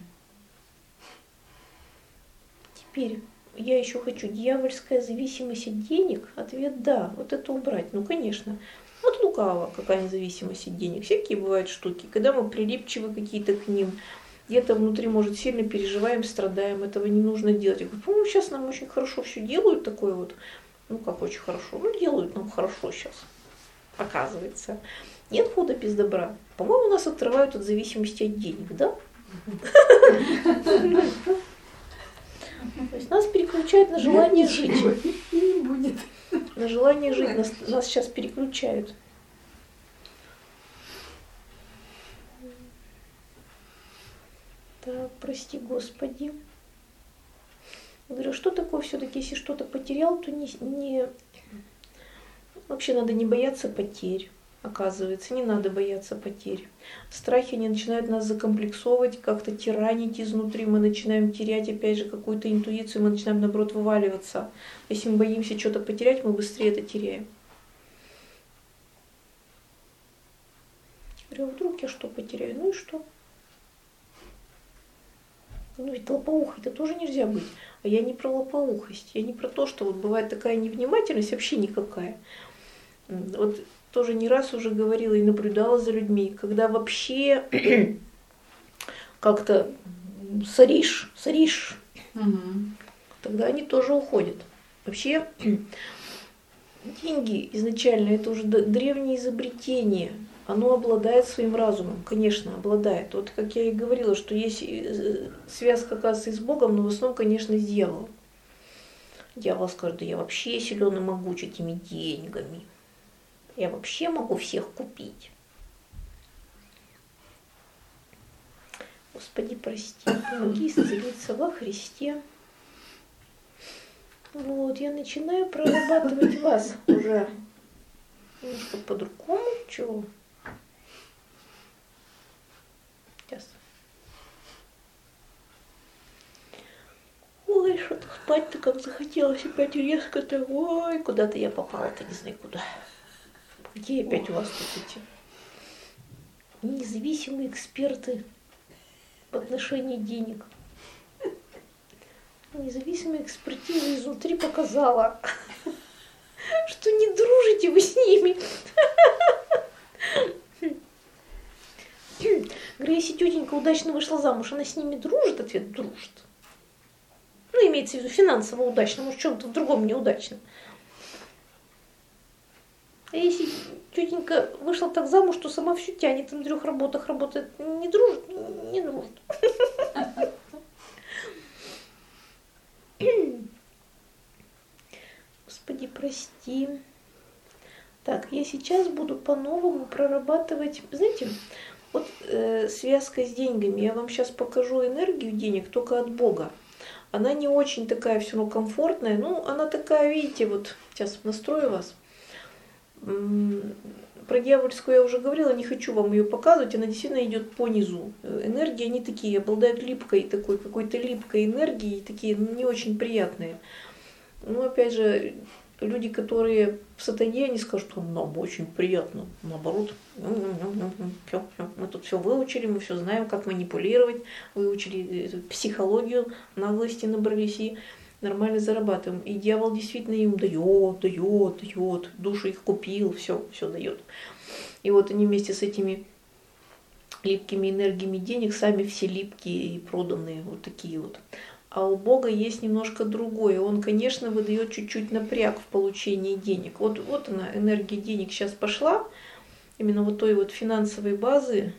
Speaker 1: Теперь я еще хочу дьявольская зависимость от денег. Ответ да, вот это убрать. Ну, конечно, от лукавого какая зависимость от денег. Всякие бывают штуки, когда мы прилипчивы какие-то к ним. Где-то внутри, может, сильно переживаем, страдаем. Этого не нужно делать. Я говорю, по-моему, сейчас нам очень хорошо все делают такое вот. Ну, как очень хорошо. Ну, делают нам хорошо сейчас. Оказывается. Нет худа без добра. По-моему, нас отрывают от зависимости от денег, да? То есть нас переключают на желание жить.
Speaker 2: Не будет.
Speaker 1: На желание жить нас сейчас переключают. Так, прости, Господи. Я говорю, что такое все-таки, если что-то потерял, то вообще надо не бояться потерь. Оказывается, не надо бояться потерь. Страхи, они начинают нас закомплексовывать, как-то тиранить изнутри. Мы начинаем терять, опять же, какую-то интуицию, мы начинаем, наоборот, вываливаться. Если мы боимся что-то потерять, мы быстрее это теряем. Я говорю, а вдруг я что потеряю? Ну и что? Ну ведь лопоухой-то тоже нельзя быть. А я не про лопоухость. Я не про то, что вот бывает такая невнимательность, вообще никакая. Вот тоже не раз уже говорила и наблюдала за людьми, когда вообще как-то соришь, тогда они тоже уходят. Вообще деньги изначально это уже древнее изобретение. Оно обладает своим разумом, конечно, обладает. Вот как я и говорила, что есть связка, оказывается, и с Богом, но в основном, конечно, с дьяволом. Дьявол скажет, да я вообще силен и могуч этими деньгами. Я вообще могу всех купить. Господи, прости, помоги исцелиться во Христе. Вот, я начинаю прорабатывать вас уже немножко по-другому. Чего? Сейчас. Ой, что-то спать-то как захотелось опять резко-то. Ой, куда-то я попала-то, не знаю куда. Какие опять у вас тут эти независимые эксперты в отношении денег? Независимая экспертиза изнутри показала, что не дружите вы с ними. Говорю, если тетенька удачно вышла замуж, она с ними дружит? Ответ, дружит. Ну, имеется в виду финансово удачно, может, в чем-то в другом неудачно. А если тетенька вышла так замуж, что сама все тянет, на 3 работах работает, не дружит? Не дружит. Господи, прости. Так, я сейчас буду по-новому прорабатывать, знаете, вот связка с деньгами. Я вам сейчас покажу энергию денег только от Бога. Она не очень такая все равно комфортная, ну, она такая, видите, вот сейчас настрою вас. Про дьявольскую я уже говорила, не хочу вам ее показывать, она действительно идет по низу. Энергии, они такие, обладают липкой, такой какой-то липкой энергией, такие не очень приятные. Но опять же, люди, которые в сатане, они скажут, что нам очень приятно, наоборот, все, мы тут все выучили, мы все знаем, как манипулировать, выучили психологию, наглости набрались и нормально зарабатываем. И дьявол действительно им дает, душу их купил, все дает. И вот они вместе с этими липкими энергиями денег сами все липкие и проданные, вот такие вот. А у Бога есть немножко другое. Он, конечно, выдает чуть-чуть напряг в получении денег. Вот она, энергия денег сейчас пошла, именно вот той вот финансовой базы,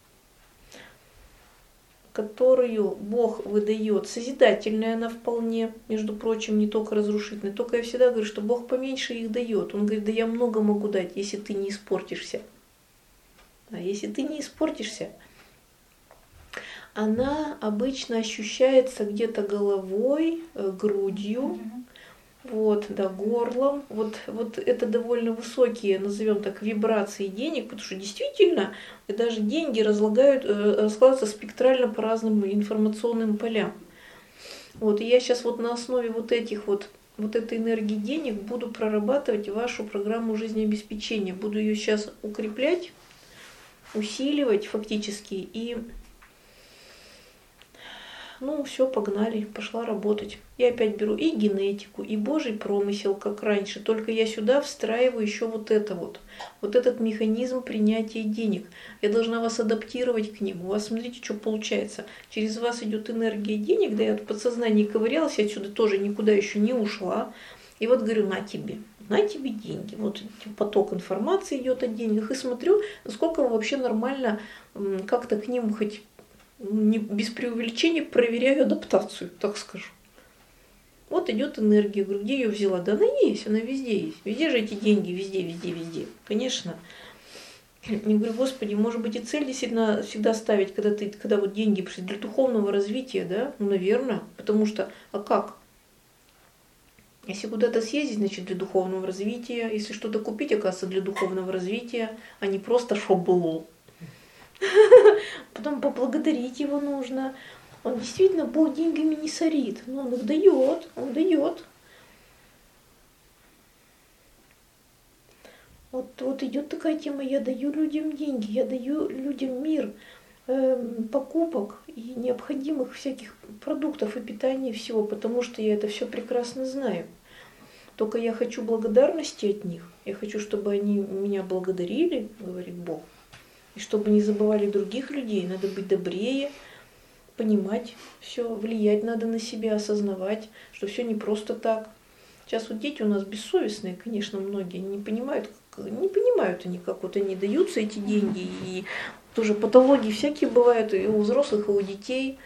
Speaker 1: которую Бог выдает. Созидательная она вполне, между прочим, не только разрушительная. Только я всегда говорю, что Бог поменьше их дает. Он говорит, да я много могу дать, если ты не испортишься. А если ты не испортишься, она обычно ощущается где-то головой, грудью, вот, да, горлом. Вот это довольно высокие, назовем так, вибрации денег, потому что действительно даже деньги раскладываются спектрально по разным информационным полям. Вот, и я сейчас вот на основе вот этой энергии денег буду прорабатывать вашу программу жизнеобеспечения. Буду ее сейчас укреплять, усиливать фактически и... Ну, все, погнали, пошла работать. Я опять беру и генетику, и Божий промысел, как раньше. Только я сюда встраиваю еще вот этот механизм принятия денег. Я должна вас адаптировать к нему. У вас, смотрите, что получается. Через вас идет энергия денег, да, я в подсознании ковырялась, я отсюда тоже никуда еще не ушла. И вот говорю, на тебе деньги. Вот поток информации идет о деньгах. И смотрю, насколько вообще нормально как-то к ним хоть... Не, без преувеличения проверяю адаптацию, так скажу. Вот идет энергия. Говорю, где ее взяла? Да она есть, она везде есть. Везде же эти деньги, везде. Конечно. Я говорю, Господи, может быть, и цель действительно всегда ставить, когда вот деньги пришли для духовного развития, да? Ну, наверное, потому что, а как? Если куда-то съездить, значит, для духовного развития. Если что-то купить, оказывается, для духовного развития, а не просто шо было. Потом поблагодарить его нужно. Он действительно Бог деньгами не сорит, но он их дает, он дает. Вот идет такая тема, я даю людям деньги, я даю людям мир покупок и необходимых всяких продуктов и питания и всего, потому что я это все прекрасно знаю. Только я хочу благодарности от них, я хочу, чтобы они меня благодарили, говорит Бог, и чтобы не забывали других людей, надо быть добрее, понимать все, влиять надо на себя, осознавать, что все не просто так. Сейчас вот дети у нас бессовестные, конечно, многие не понимают они, как вот они даются эти деньги, и тоже патологии всякие бывают и у взрослых, и у детей.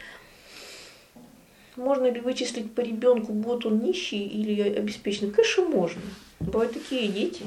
Speaker 1: Можно ли вычислить по ребенку, будет он нищий или обеспеченный? Конечно, можно. Бывают такие дети.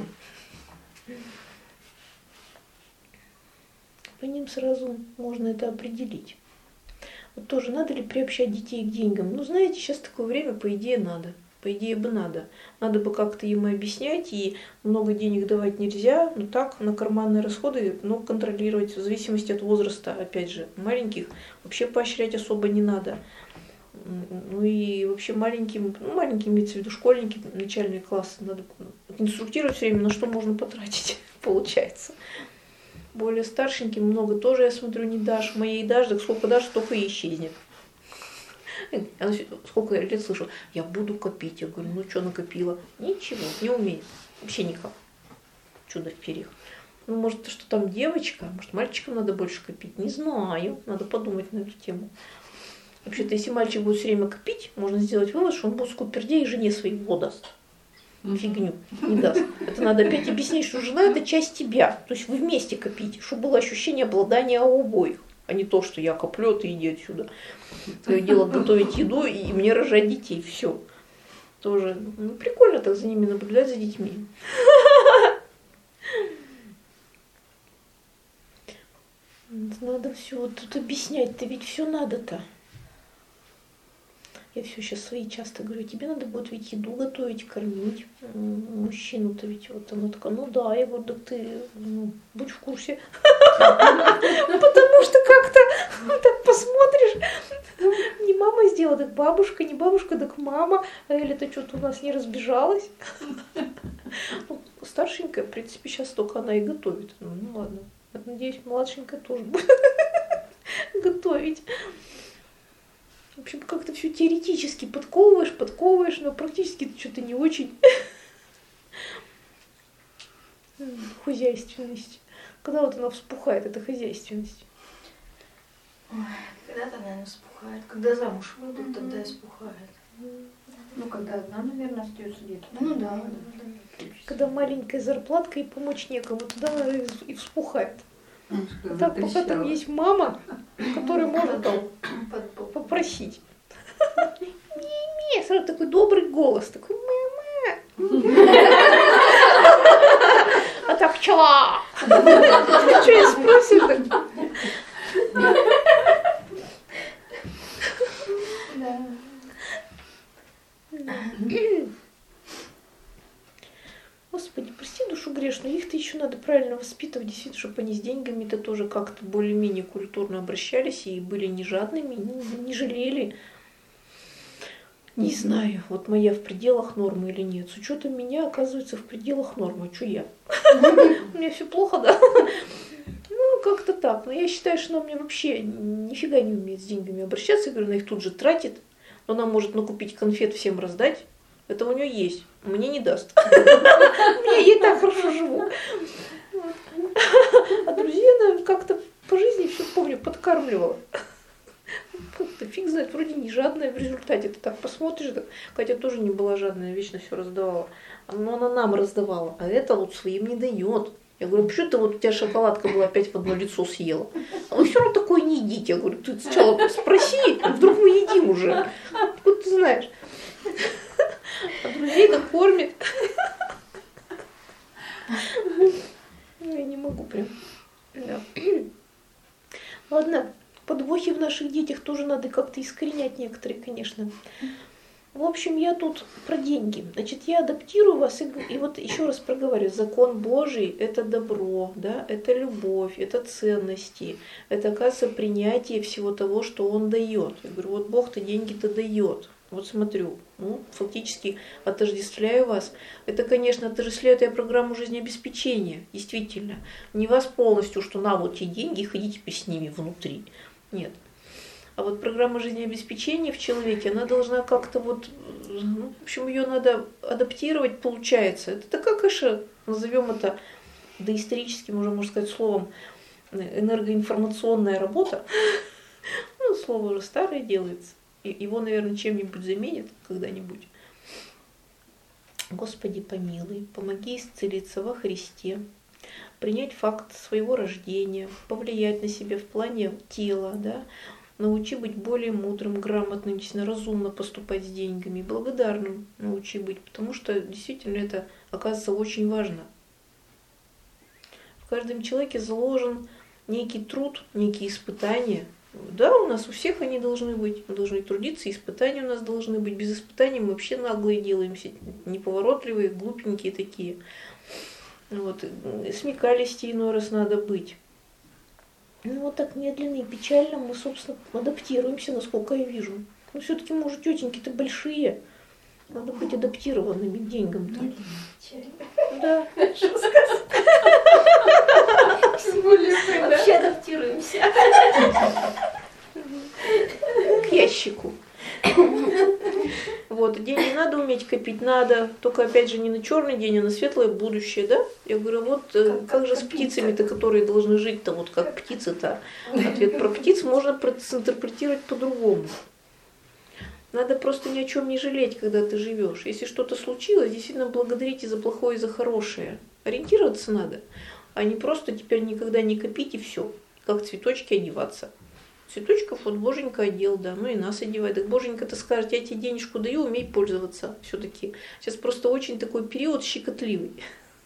Speaker 1: По ним сразу можно это определить. Вот тоже надо ли приобщать детей к деньгам? Ну, знаете, сейчас такое время, по идее, надо. По идее бы надо. Надо бы как-то им объяснять, и много денег давать нельзя, но так, на карманные расходы, но контролировать в зависимости от возраста, опять же, маленьких вообще поощрять особо не надо. Ну и вообще маленькие имеется в виду школьники, начальный класс, надо инструктировать все время, на что можно потратить, получается. Более старшеньким много тоже, я смотрю, не дашь. Моей дашь, так сколько дашь, столько и исчезнет. Она сколько лет слышу, я буду копить. Я говорю, ну что накопила? Ничего, не умеет. Вообще никак. Чудо в перьях. Ну, может, что там девочка, может, мальчикам надо больше копить? Не знаю, надо подумать на эту тему. Вообще-то, если мальчик будет все время копить, можно сделать вывод, что он будет скупердей и жене своей даст. Фигню не даст. Это надо опять объяснить, что жена это часть тебя. То есть вы вместе копите, чтобы было ощущение обладания у обоих, а не то, что я коплю, ты иди отсюда. Твое дело готовить еду и мне рожать детей. Все. Тоже прикольно так за ними наблюдать, за детьми. Надо все вот тут объяснять-то, ведь все надо-то. Я все сейчас свои часто говорю, тебе надо будет ведь еду готовить, кормить. Мужчину-то ведь вот она такая, ну да, я говорю, да ты будь в курсе. Ну потому что как-то так посмотришь, не мама сделала, так бабушка, не бабушка, так мама. А Эля-то что-то у нас не разбежалась. Старшенькая, в принципе, сейчас только она и готовит. Ну ладно, надеюсь, младшенькая тоже будет готовить. В общем, как-то все теоретически подковываешь, но практически что-то не очень. Хозяйственность. Когда вот она вспухает, это хозяйственность.
Speaker 3: Ой, когда-то, наверное, вспухает. Когда замуж выйдут, тогда и вспухает.
Speaker 2: Ну, когда одна, наверное, остается где-то.
Speaker 3: Ну да.
Speaker 1: Когда маленькая зарплатка и помочь некому, тогда она и вспухает. А так, пока там есть мама, которая может попросить. Не, сразу такой добрый голос, такой мама. А так пчела. Что я спросит? Господи, прости душу грешную, их-то еще надо правильно воспитывать, действительно, чтобы они с деньгами-то тоже как-то более-менее культурно обращались и были не жадными, не жалели. Не знаю, вот моя в пределах нормы или нет. С учетом меня, оказывается, в пределах нормы. А что я? У меня все плохо, да? Ну, как-то так. Но я считаю, что она мне вообще нифига не умеет с деньгами обращаться. Я говорю, она их тут же тратит. Но она может накупить конфет, всем раздать. Это у нее есть. Мне не даст. Я ей так хорошо живу. А друзей она как-то по жизни, все помню, подкармливала. Как-то фиг знает, вроде не жадная в результате. Ты так посмотришь, так, Катя тоже не была жадная, вечно все раздавала. Но она нам раздавала, а это вот своим не дает. Я говорю, почему ты вот у тебя шоколадка была опять в одно лицо съела? А вы все равно такое не едите. Я говорю, ты сначала спроси, вдруг мы едим уже. Откуда ты знаешь? А друзей-то кормит. Я не могу прям. Да. Ладно, подвохи в наших детях тоже надо как-то искоренять некоторые, конечно. В общем, я тут про деньги. Значит, я адаптирую вас и вот еще раз проговорю. Закон Божий – это добро, да, это любовь, это ценности, это, оказывается, принятие всего того, что Он дает. Я говорю, вот Бог-то деньги-то дает. Вот смотрю, фактически отождествляю вас. Это, конечно, отождествляет я программу жизнеобеспечения, действительно. Не вас полностью, что на вот те деньги, ходите с ними внутри. Нет. А вот программа жизнеобеспечения в человеке, она должна как-то вот, в общем, ее надо адаптировать, получается. Это такая, конечно, назовем это доисторическим, уже можно сказать, словом, энергоинформационная работа. Ну, слово уже старое делается. Его, наверное, чем-нибудь заменят когда-нибудь. Господи, помилуй, помоги исцелиться во Христе, принять факт своего рождения, повлиять на себя в плане тела, да, научи быть более мудрым, грамотным, действительно разумно поступать с деньгами, благодарным научи быть, потому что действительно это, оказывается, очень важно. В каждом человеке заложен некий труд, некие испытания. Да, у нас у всех они должны быть. Мы должны трудиться, испытания у нас должны быть. Без испытаний мы вообще наглые делаемся, неповоротливые, глупенькие такие. Вот. Смекалисти иной раз надо быть. Ну вот так медленно и печально мы, собственно, адаптируемся, насколько я вижу. Но все-таки, может, тетеньки-то большие. Надо быть адаптированными к деньгам-то. Да.
Speaker 4: Вообще адаптируемся.
Speaker 1: К ящику. Вот, деньги надо уметь копить, надо. Только, опять же, не на черный день, а на светлое будущее, да? Я говорю, вот как же с птицами-то, которые должны жить-то, вот как птицы-то. Ответ про птиц можно интерпретировать по-другому. Надо просто ни о чем не жалеть, когда ты живешь. Если что-то случилось, действительно благодарите за плохое и за хорошее. Ориентироваться надо, а не просто теперь никогда не копить и все. Как цветочки одеваться. Цветочков вот Боженька одел, да, ну и нас одевает. Так Боженька-то скажет, я тебе денежку даю, умей пользоваться все-таки. Сейчас просто очень такой период щекотливый.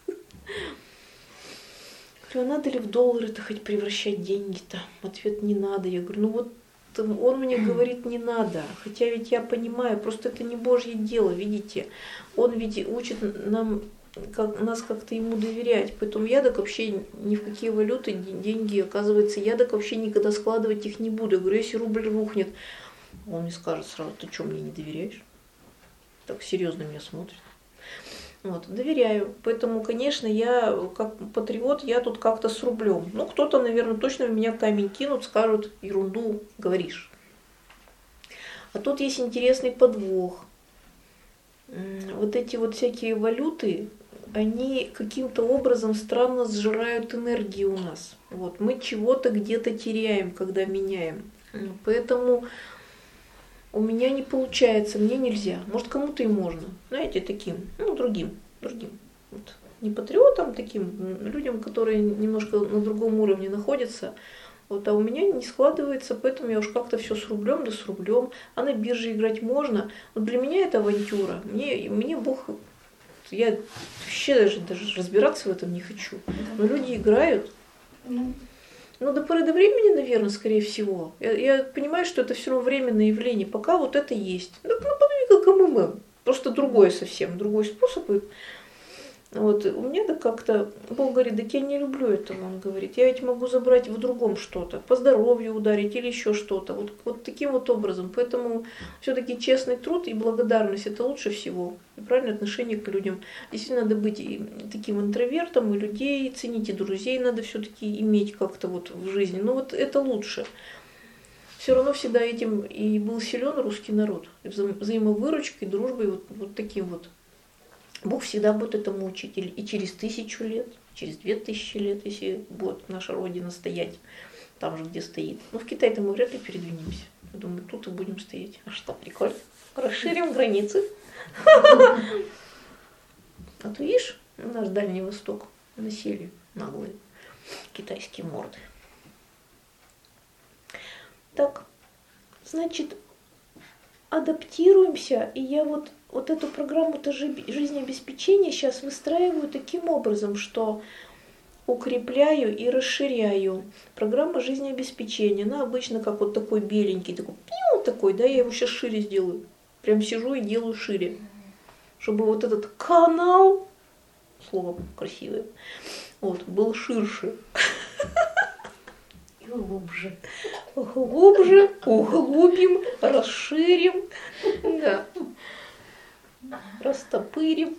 Speaker 1: Говорю, а надо ли в доллары-то хоть превращать деньги-то? Ответ, не надо. Я говорю, ну вот он мне говорит, не надо. Хотя ведь я понимаю, просто это не Божье дело, видите. Он ведь учит нас как-то ему доверять. Поэтому я так вообще ни в какие валюты, деньги, оказывается, я так вообще никогда складывать их не буду. Я говорю, если рубль рухнет, он мне скажет сразу, ты что, мне не доверяешь? Так серьезно меня смотрит. Вот, доверяю. Поэтому, конечно, я, как патриот, я тут как-то с рублем. Ну, кто-то, наверное, точно в меня камень кинут, скажут, ерунду говоришь. А тут есть интересный подвох. Вот эти вот всякие валюты, они каким-то образом странно сжирают энергию у нас. Вот, мы чего-то где-то теряем, когда меняем. Поэтому у меня не получается, мне нельзя. Может, кому-то и можно. Знаете, таким, другим. Вот. Не патриотам, таким людям, которые немножко на другом уровне находятся. Вот, а у меня не складывается, поэтому я уж как-то все с рублем, да с рублем. А на бирже играть можно. Вот для меня это авантюра. Мне Бог... Я вообще даже разбираться в этом не хочу. Но люди играют. Ну, до поры до времени, наверное, скорее всего. Я понимаю, что это все равно временное явление. Пока вот это есть. Ну, как МММ. Просто другой совсем, другой способ. Вот. У меня как-то, Бог говорит, да я не люблю этого, он говорит. Я ведь могу забрать в другом что-то, по здоровью ударить или еще что-то. Вот таким вот образом. Поэтому все-таки честный труд и благодарность это лучше всего. И правильное отношение к людям. Действительно, надо быть и таким интровертом, и людей ценить, и друзей надо все-таки иметь как-то вот в жизни. Но вот это лучше. Все равно всегда этим и был силен русский народ. Взаимовыручкой, дружбой, вот таким вот. Бог всегда будет этому учить. И через 1000 лет, через 2000 лет, если будет наша Родина стоять там же, где стоит. Ну, в Китай-то мы вряд ли передвинемся. Я думаю, тут и будем стоять. А что, прикольно. Расширим границы. А то, видишь, наш Дальний Восток насели наглые китайские морды. Так, значит, адаптируемся, и я вот эту программу жизнеобеспечения сейчас выстраиваю таким образом, что укрепляю и расширяю. Программа жизнеобеспечения, она обычно как вот такой беленький, такой пиу такой, да, я его сейчас шире сделаю. Прям сижу и делаю шире. Чтобы вот этот канал, слово красивое, вот, был ширше. И глубже. Глубже, углубим, расширим, да. Растопырим.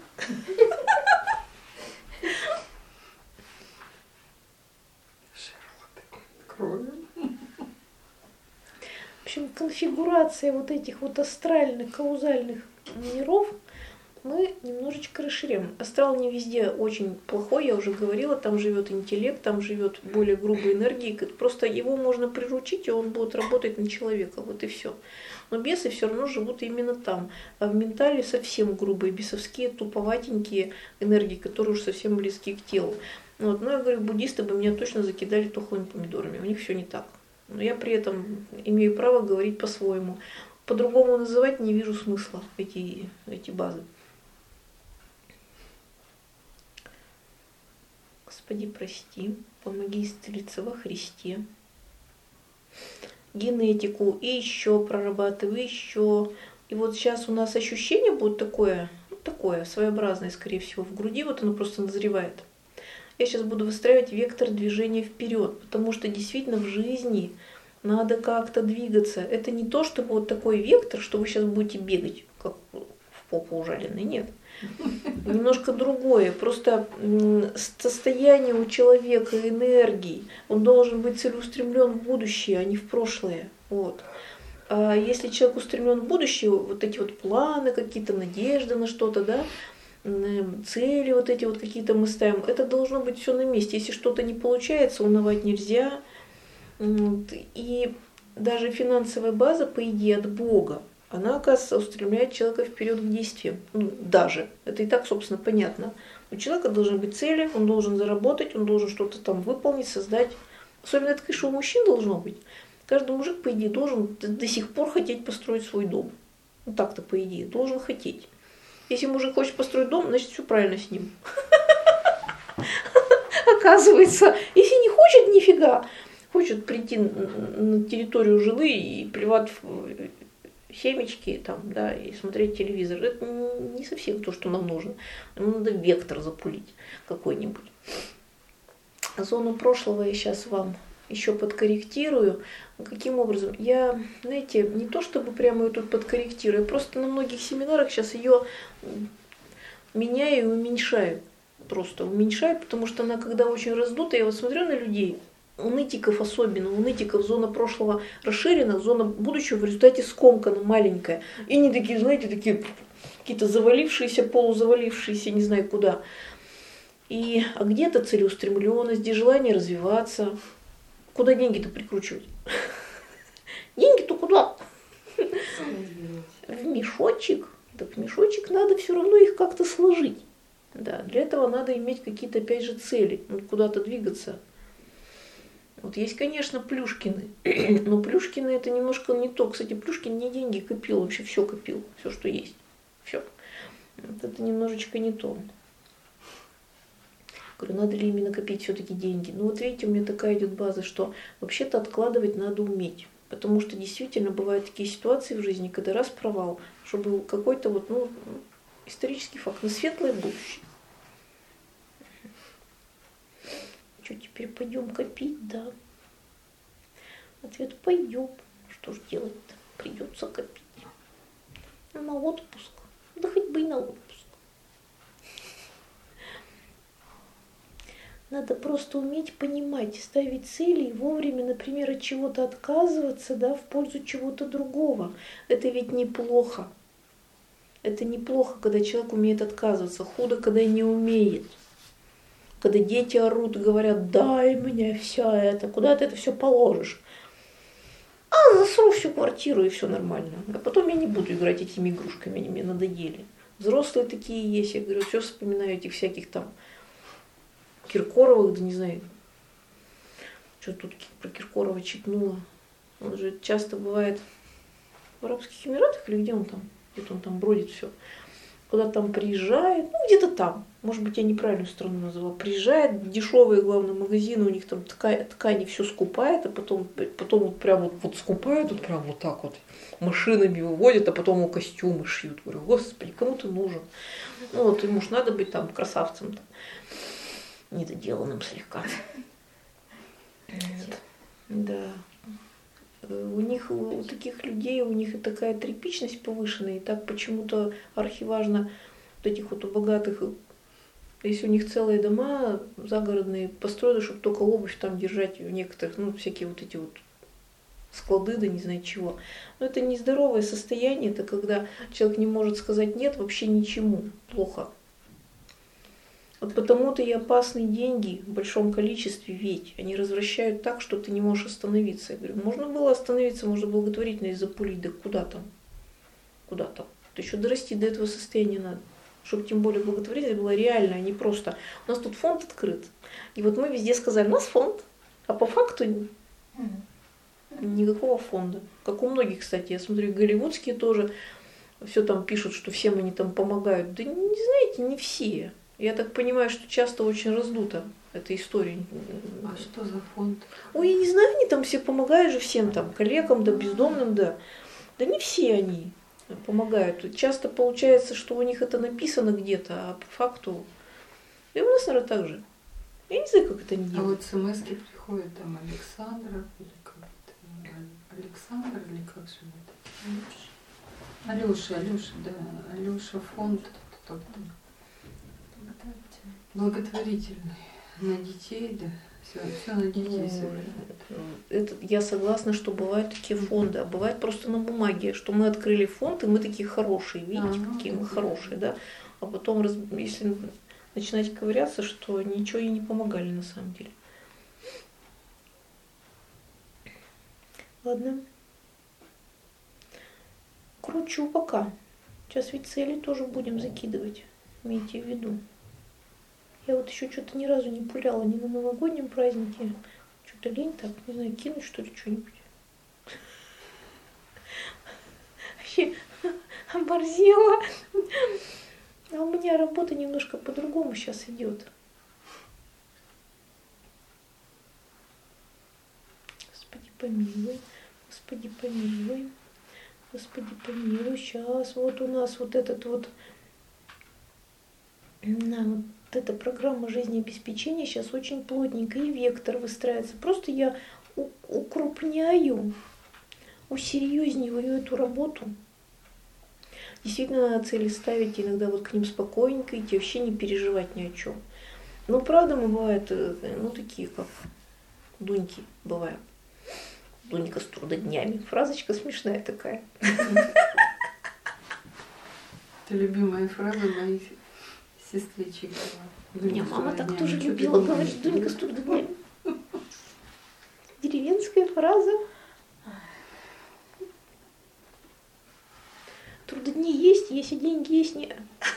Speaker 2: Крови.
Speaker 1: В общем, конфигурация вот этих вот астральных, каузальных миров мы немножечко расширяем. Астрал не везде очень плохой, я уже говорила, там живет интеллект, там живет более грубая энергия. Просто его можно приручить, и он будет работать на человека, вот и все. Но бесы все равно живут именно там. А в ментале совсем грубые, бесовские, туповатенькие энергии, которые уже совсем близки к телу. Вот. Но я говорю, буддисты бы меня точно закидали тухлыми помидорами. У них все не так. Но я при этом имею право говорить по-своему. По-другому называть не вижу смысла эти базы. Господи, прости, помоги исцелиться во Христе. Генетику и еще прорабатываю, еще. И вот сейчас у нас ощущение будет такое, такое своеобразное, скорее всего, в груди, вот оно просто назревает. Я сейчас буду выстраивать вектор движения вперед, потому что действительно в жизни надо как-то двигаться. Это не то, чтобы вот такой вектор, что вы сейчас будете бегать, как в попу ужаленный, нет. Немножко другое. Просто состояние у человека, энергии, он должен быть целеустремлен в будущее, а не в прошлое. Вот. А если человек устремлен в будущее, вот эти вот планы, какие-то надежды на что-то, да, цели вот эти вот какие-то мы ставим, это должно быть все на месте. Если что-то не получается, унывать нельзя. И даже финансовая база, по идее, от Бога, она, оказывается, устремляет человека вперед к действиям. Даже. Это и так, собственно, понятно. У человека должны быть цели, он должен заработать, он должен что-то там выполнить, создать. Особенно это, конечно, у мужчин должно быть. Каждый мужик, по идее, должен до сих пор хотеть построить свой дом. Ну так-то, по идее, должен хотеть. Если мужик хочет построить дом, значит, все правильно с ним. Оказывается, если не хочет, нифига. Хочет прийти на территорию жены и плевать в семечки там, да, и смотреть телевизор. Это не совсем то, что нам нужно. Нам надо вектор запулить какой-нибудь. Зону прошлого я сейчас вам еще подкорректирую. Каким образом? Я, знаете, не то чтобы прямо ее тут подкорректирую, я просто на многих семинарах сейчас ее меняю и уменьшаю. Просто уменьшаю, потому что она, когда очень раздута, я вот смотрю на людей, у нытиков особенно, у нытиков зона прошлого расширена, зона будущего в результате скомкана, маленькая. И они такие, знаете, такие какие-то завалившиеся, полузавалившиеся, не знаю куда. А где-то целеустремленность, где желание развиваться. Куда деньги-то прикручивать? Деньги-то куда? В мешочек. Так в мешочек надо все равно их как-то сложить. Да, для этого надо иметь какие-то, опять же, цели, куда-то двигаться. Вот есть, конечно, Плюшкины, но Плюшкины это немножко не то. Кстати, Плюшкин не деньги копил, вообще все копил, все, что есть. Все. Вот это немножечко не то. Говорю, надо ли именно копить все-таки деньги? Ну вот видите, у меня такая идет база, что вообще-то откладывать надо уметь. Потому что действительно бывают такие ситуации в жизни, когда раз провал, чтобы какой-то вот, исторический факт, на светлое будущее. Что, теперь пойдем копить, да? Ответ, пойдем. Что ж делать-то? Придется копить. На отпуск. Да хоть бы и на отпуск. Надо просто уметь понимать, ставить цели и вовремя, например, от чего-то отказываться, да, в пользу чего-то другого. Это ведь неплохо. Это неплохо, когда человек умеет отказываться. Худо, когда не умеет. Когда дети орут и говорят, дай мне все это, куда ты это все положишь? А засру всю квартиру и все нормально. А потом я не буду играть этими игрушками, они мне надоели. Взрослые такие есть, я говорю, все вспоминаю этих всяких там Киркоровых, да не знаю, что тут про Киркорова читнула. Он же часто бывает в Арабских Эмиратах или где он там? Где-то он там бродит все. куда там приезжает, ну где-то там, может быть, я неправильную страну назвала, приезжает, дешевые, главное, магазины, у них там ткани все скупает, а потом вот прям вот скупают, вот прям вот так вот машинами выводят, а потом ему костюмы шьют. Говорю, господи, кому ты нужен? Ну вот ему ж надо быть там красавцем-то, недоделанным слегка. Вот. Да. У таких людей, у них и такая тряпичность повышенная, и так почему-то архиважно вот этих вот у богатых, если у них целые дома загородные построены, чтобы только обувь там держать, у некоторых, ну, всякие вот эти вот склады, да не знаю чего. Но это нездоровое состояние, это когда человек не может сказать нет вообще ничему, плохо. Вот потому-то и опасные деньги в большом количестве, ведь они развращают так, что ты не можешь остановиться. Я говорю, можно было остановиться, можно благотворительность запулить, да куда там? Куда там? То еще дорасти до этого состояния надо. Чтобы тем более благотворительность была реальная, а не просто. У нас тут фонд открыт. И вот мы везде сказали, у нас фонд, а по факту никакого фонда. Как у многих, кстати, я смотрю, голливудские тоже все там пишут, что всем они там помогают. Да не знаете, не все. Я так понимаю, что часто очень раздута эта история.
Speaker 2: А что за фонд?
Speaker 1: Ой, я не знаю, они там все помогают же всем там, коллегам, да, бездомным, да. Да не все они помогают. Часто получается, что у них это написано где-то, а по факту... И у нас, наверное, так же. Я не знаю, как это не
Speaker 2: А
Speaker 1: делают.
Speaker 2: вот смс-ки приходят там Александра, или как это, Александр, или как же это? Алёша, да, Алёша фонд. Благотворительный. На детей, да. Все на детей собирают.
Speaker 1: Я согласна, что бывают такие фонды, а бывает просто на бумаге, что мы открыли фонд, и мы такие хорошие, видите, какие мы хорошие, да. А потом, если начинать ковыряться, что ничего ей не помогали на самом деле. Ладно. Кручу пока. Сейчас ведь цели тоже будем закидывать. Имейте в виду. Я вот еще что-то ни разу не пуляла ни на новогоднем празднике. Что-то лень так, не знаю, кинуть что ли что-нибудь. Вообще оборзела. А у меня работа немножко по-другому сейчас идет. Господи помилуй, Господи помилуй, Господи помилуй. Сейчас вот у нас вот этот вот, вот эта программа жизнеобеспечения сейчас очень плотненько, и вектор выстраивается. Просто я укрупняю, усерьезниваю эту работу. Действительно, надо цели ставить, иногда вот к ним спокойненько идти, вообще не переживать ни о чем. Но правда мы бывают, ну такие как Дуньки бывают. Дунька с трудоднями. Фразочка смешная такая.
Speaker 2: Это любимая фраза моих сестричек.
Speaker 1: Меня мама так тоже любила говорить, Дунька с трудоднями. Деревенская фраза. Трудодни есть, если деньги есть, нет.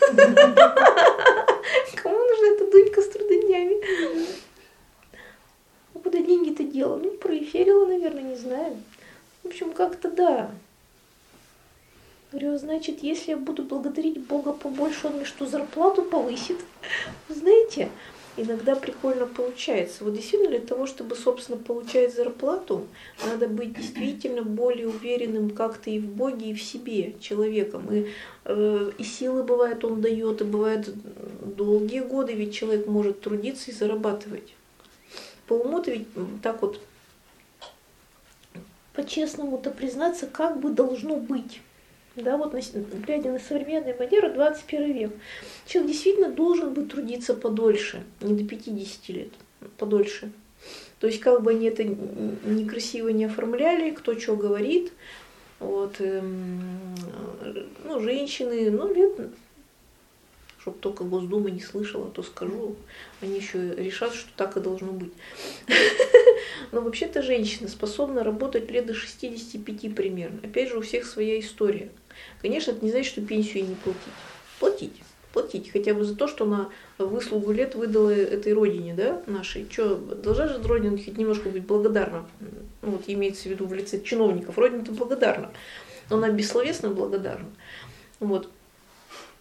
Speaker 1: Кому нужна эта Дунька с трудоднями? Ну, куда деньги-то делала? Ну, проэфирила, наверное, не знаю. В общем, как-то да. Говорю, значит, если я буду благодарить Бога побольше, Он мне что, зарплату повысит? Знаете, иногда прикольно получается. Вот действительно для того, чтобы, собственно, получать зарплату, надо быть действительно более уверенным как-то и в Боге, и в себе человеком. И силы бывает Он дает, и бывает долгие годы ведь человек может трудиться и зарабатывать. По уму-то ведь так вот по-честному-то признаться, как бы должно быть. Да, вот глядя на современную манеру, 21 век. Человек действительно должен бы трудиться подольше, не до 50 лет, подольше. То есть как бы они это некрасиво не оформляли, кто что говорит, вот, ну, женщины, ну, лет, чтобы только Госдума не слышала, то скажу, они еще решат, что так и должно быть. Но вообще-то женщина способна работать лет до 65 примерно. Опять же, у всех своя история. Конечно, это не значит, что пенсию не платить. Платить хотя бы за то, что она выслугу лет выдала этой родине, да, нашей. Что, должна же Родина хоть немножко быть благодарна. Ну, вот имеется в виду в лице чиновников. Родина-то благодарна. Но она бессловесно благодарна. Вот.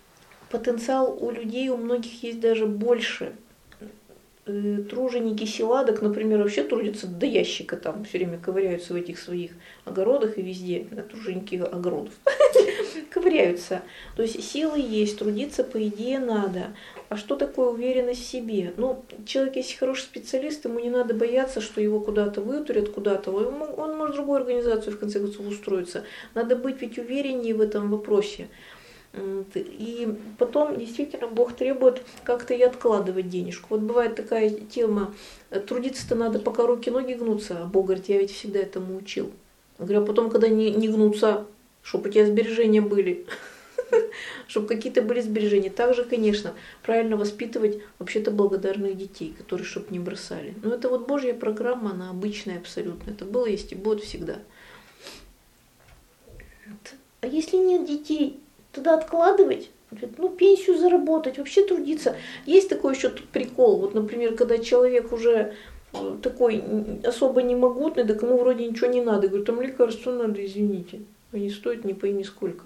Speaker 1: потенциал у людей, у многих есть даже больше. Труженики селадок, например, вообще трудятся до ящика, там все время ковыряются в этих своих огородах и везде, труженики огородов, ковыряются. То есть силы есть, трудиться по идее надо. А что такое уверенность в себе? Ну, человек, если хороший специалист, ему не надо бояться, что его куда-то вытурят, куда-то. Он может в другую организацию, в конце концов, устроиться. Надо быть ведь увереннее в этом вопросе. И потом действительно Бог требует как-то и откладывать денежку. Вот бывает такая тема, трудиться-то надо, пока руки-ноги гнутся, а Бог говорит, я ведь всегда этому учил. Я говорю, а потом, когда не гнутся, чтобы у тебя сбережения были, чтобы какие-то были сбережения. Также, конечно, правильно воспитывать вообще-то благодарных детей, которые чтобы не бросали. Но это вот Божья программа, она обычная абсолютно. Это было, есть и будет всегда. А если нет детей, тогда откладывать, ну, пенсию заработать, вообще трудиться. Есть такой еще тут прикол. Вот, например, когда человек уже такой особо не могутный, да кому вроде ничего не надо. Говорит, там лекарства надо, извините. Они стоят не пойми сколько.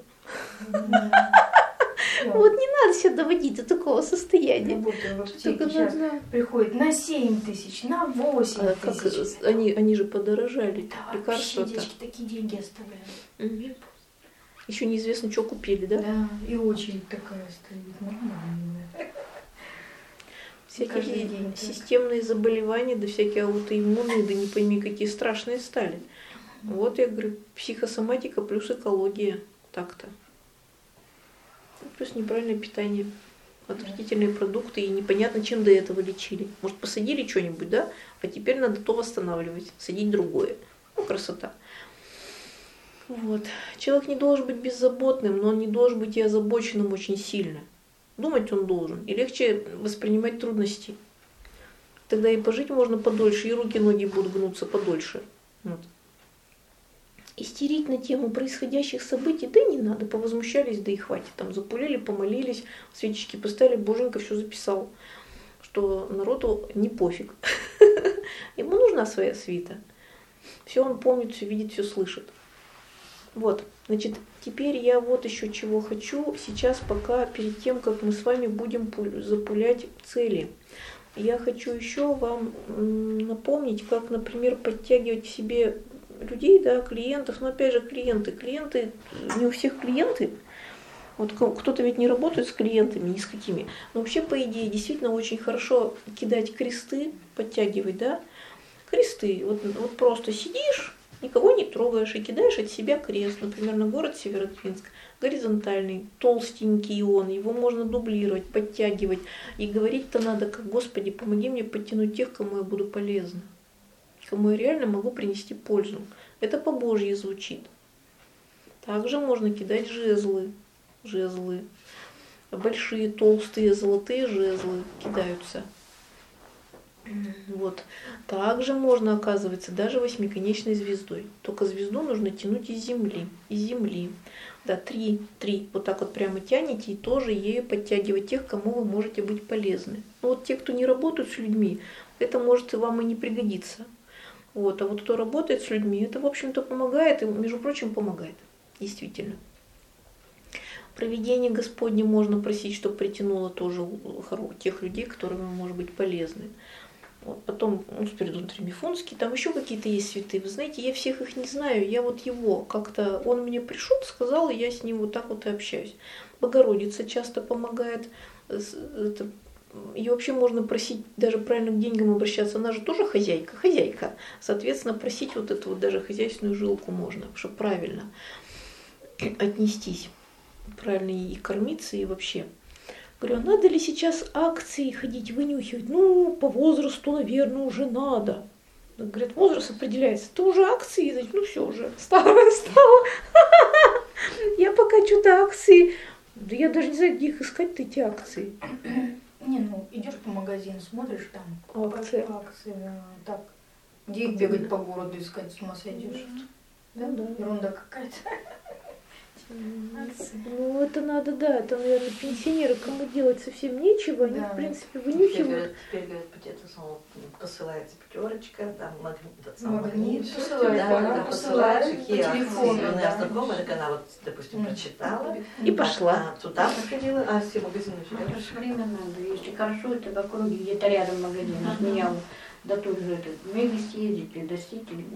Speaker 1: Вот не надо себя доводить до такого состояния.
Speaker 3: В аптеке сейчас приходит на 7 тысяч, на 8 тысяч.
Speaker 1: Они же подорожали.
Speaker 3: Да,
Speaker 1: Лекарства-то.
Speaker 3: вообще девочки такие деньги оставляют.
Speaker 1: Еще неизвестно, что купили, да?
Speaker 3: Да, и очередь такая стоит, нормальная.
Speaker 1: Всякие системные заболевания, да всякие аутоиммунные, да не пойми, какие страшные стали. Вот я говорю, психосоматика плюс экология. Так-то. Плюс неправильное питание. Отвратительные продукты, и непонятно, чем до этого лечили. Может, посадили что-нибудь, да? А теперь надо то восстанавливать, садить другое. Ну, красота. Вот. Человек не должен быть беззаботным, но он не должен быть и озабоченным очень сильно. Думать он должен. И легче воспринимать трудности. Тогда и пожить можно подольше, и руки, ноги будут гнуться подольше. Вот. Истерить на тему происходящих событий, да не надо, повозмущались, да и хватит. Там запулили, помолились, свечечки поставили, Боженька все записал. Что народу не пофиг. Ему нужна своя свита. Все он помнит, все видит, все слышит. Вот, значит, теперь я вот еще чего хочу. Сейчас пока, перед тем, как мы с вами будем запулять цели, я хочу еще вам напомнить, как, например, подтягивать к себе людей, да, клиентов. Но опять же, клиенты, не у всех клиенты. Вот кто-то ведь не работает с клиентами, ни с какими. Но вообще, по идее, действительно очень хорошо кидать кресты, подтягивать, да, кресты. Вот просто сидишь, никого не трогаешь и кидаешь от себя крест. Например, на город Северодвинск, горизонтальный, толстенький он, его можно дублировать, подтягивать. И говорить-то надо, как, Господи, помоги мне подтянуть тех, кому я буду полезна, кому я реально могу принести пользу. Это по-божьи звучит. Также можно кидать жезлы. Большие, толстые, золотые жезлы кидаются. Вот. Также можно, оказывается, даже восьмиконечной звездой. Только звезду нужно тянуть из земли. Да, три. Вот так вот прямо тянете и тоже ею подтягивать тех, кому вы можете быть полезны. Но вот те, кто не работают с людьми, это может и вам и не пригодиться. Вот. А вот кто работает с людьми, это, в общем-то, помогает, и, между прочим, помогает. Действительно. Провидение Господне можно просить, чтобы притянуло тоже тех людей, которым вы, может быть, полезны. Вот. Потом Спиридон Тремифунский, там еще какие-то есть святые. Вы знаете, я всех их не знаю, я вот его как-то, он мне пришел, сказал, и я с ним вот так вот и общаюсь. Богородица часто помогает. И вообще можно просить даже правильно к деньгам обращаться. Она же тоже хозяйка. Соответственно, просить вот эту вот даже хозяйственную жилку можно, чтобы правильно отнестись. Правильно и кормиться, и вообще. Говорю, надо ли сейчас акции ходить, вынюхивать? Ну, по возрасту, наверное, уже надо. Говорят, возраст определяется. Ты уже акции, ну все уже, старая стала. Я пока что-то акции. Да я даже не знаю, где их искать-то, эти акции.
Speaker 3: Не, ну идешь по магазину, смотришь там
Speaker 1: акции,
Speaker 3: так, где их бегать по городу искать, с ума сойдешь.
Speaker 1: Да.
Speaker 3: Ерунда какая-то.
Speaker 1: Ну, это надо, да, это, наверное, пенсионеры, кому делать совсем нечего, они,
Speaker 3: Да.
Speaker 1: в принципе,
Speaker 5: Теперь
Speaker 1: вынюхивают.
Speaker 5: говорят, это самое, посылается пятерочка, там магнит,
Speaker 3: Магнит
Speaker 5: магнит.
Speaker 3: посылает,
Speaker 5: Да,
Speaker 3: она
Speaker 5: да,
Speaker 3: посылает
Speaker 5: посылают, какие
Speaker 3: по
Speaker 5: акции.
Speaker 3: телефону,
Speaker 5: У меня
Speaker 3: да.
Speaker 5: знакомая, так она вот, допустим, прочитала.
Speaker 1: И пошла.
Speaker 5: А туда приходила, а все магазины
Speaker 4: Ну,
Speaker 5: живет.
Speaker 4: это ж время надо. Если хорошо, это в округе, где-то рядом магазин. От меня вот до тут же этот мега съездить, или достичь, или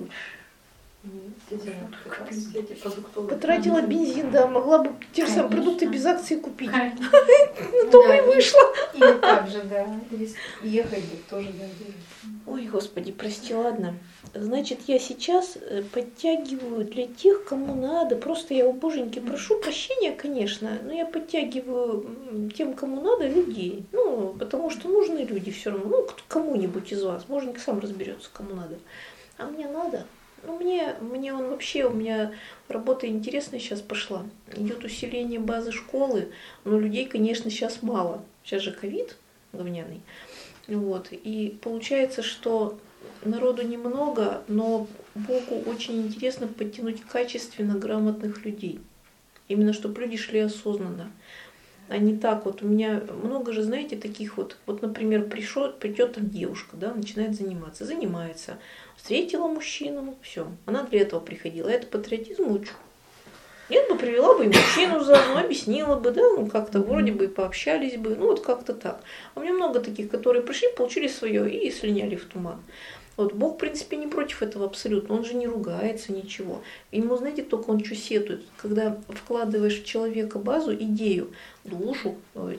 Speaker 5: Эти продуктовые.
Speaker 1: Потратила бензин, да, могла бы те же самые продукты без акции купить.
Speaker 3: Ну,
Speaker 1: То и вышло.
Speaker 3: Или так же, да. Или ехать бы тоже, да.
Speaker 1: Ой, господи, прости, ладно. Значит, я сейчас подтягиваю для тех, кому надо. Просто я у Боженьки прошу прощения, конечно, но я подтягиваю тем, кому надо, людей. Ну, потому что нужны люди все равно. Ну, кому-нибудь из вас. Боженька сам разберется, кому надо. А мне надо. Ну, мне он вообще, у меня работа интересная сейчас пошла. Идет усиление базы школы, но людей, конечно, сейчас мало. Сейчас же ковид говняный. Вот. И получается, что народу немного, но Богу очень интересно подтянуть качественно грамотных людей. Именно чтобы люди шли осознанно. А не так вот. У меня много же, знаете, таких вот, например, придет там девушка, да, начинает занимается. Встретила мужчину, все. Она для этого приходила. Это патриотизм учу. Нет бы, привела бы и мужчину заодно, объяснила бы, да, ну как-то вроде бы и пообщались бы, ну вот как-то так. А у меня много таких, которые пришли, получили свое и слиняли в туман. Вот Бог, в принципе, не против этого абсолютно, он же не ругается, ничего. Ему, знаете, только он что сетует, когда вкладываешь в человека базу, идею, душу,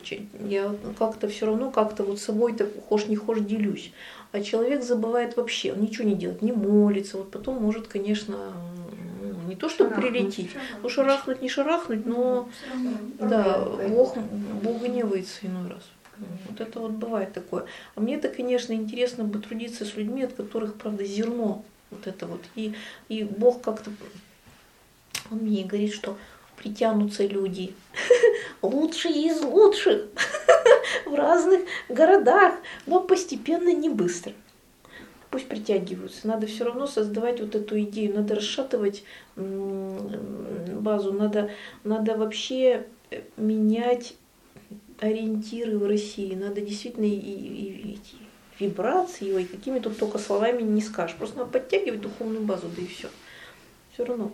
Speaker 1: я как-то все равно, как-то вот собой-то хошь не хошь делюсь. А человек забывает вообще, он ничего не делает, не молится, вот потом может, конечно, не то чтобы прилететь, ну шарахнуть, не шарахнуть, но да, Бог гневается иной раз. Вот это вот бывает такое. А мне-то, конечно, интересно бы трудиться с людьми, от которых, правда, зерно. Вот это вот. И Бог как-то, он мне говорит, что притянутся люди, лучшие из лучших, в разных городах, но постепенно, не быстро. Пусть притягиваются. Надо все равно создавать вот эту идею, надо расшатывать базу, надо вообще менять ориентиры в России. Надо действительно и эти вибрации, ой, какими тут только словами не скажешь. Просто надо подтягивать духовную базу, да и все. Все равно.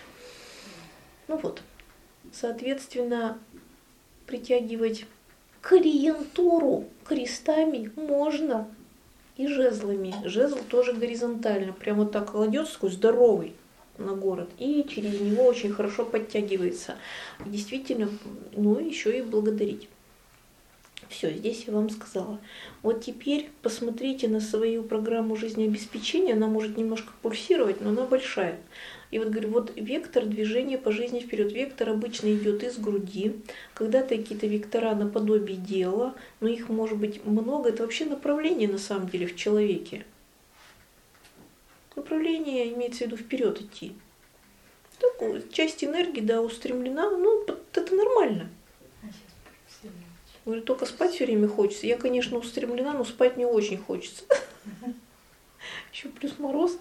Speaker 1: Ну вот. Соответственно, притягивать клиентуру крестами можно и жезлами. Жезл тоже горизонтально. Прямо вот так кладет такой здоровый на город, и через него очень хорошо подтягивается. И действительно, ну еще и благодарить. Все, здесь я вам сказала. Вот теперь посмотрите на свою программу жизнеобеспечения. Она может немножко пульсировать, но она большая. И вот говорю, вот вектор движения по жизни вперед. Вектор обычно идет из груди. Когда-то какие-то вектора наподобие дела, но их может быть много. Это вообще направление на самом деле в человеке. Направление имеется в виду вперед идти. Так, часть энергии, да, устремлена, ну, это нормально. Говорю, только спать все время хочется. Я, конечно, устремлена, но спать не очень хочется. Еще плюс мороз.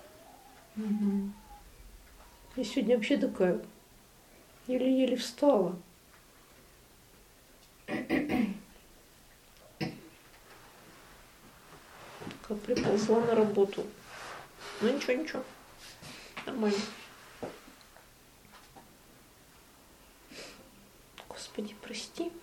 Speaker 1: Я сегодня вообще такая еле-еле встала. Как приползла на работу. Ну ничего. Нормально. Господи, прости.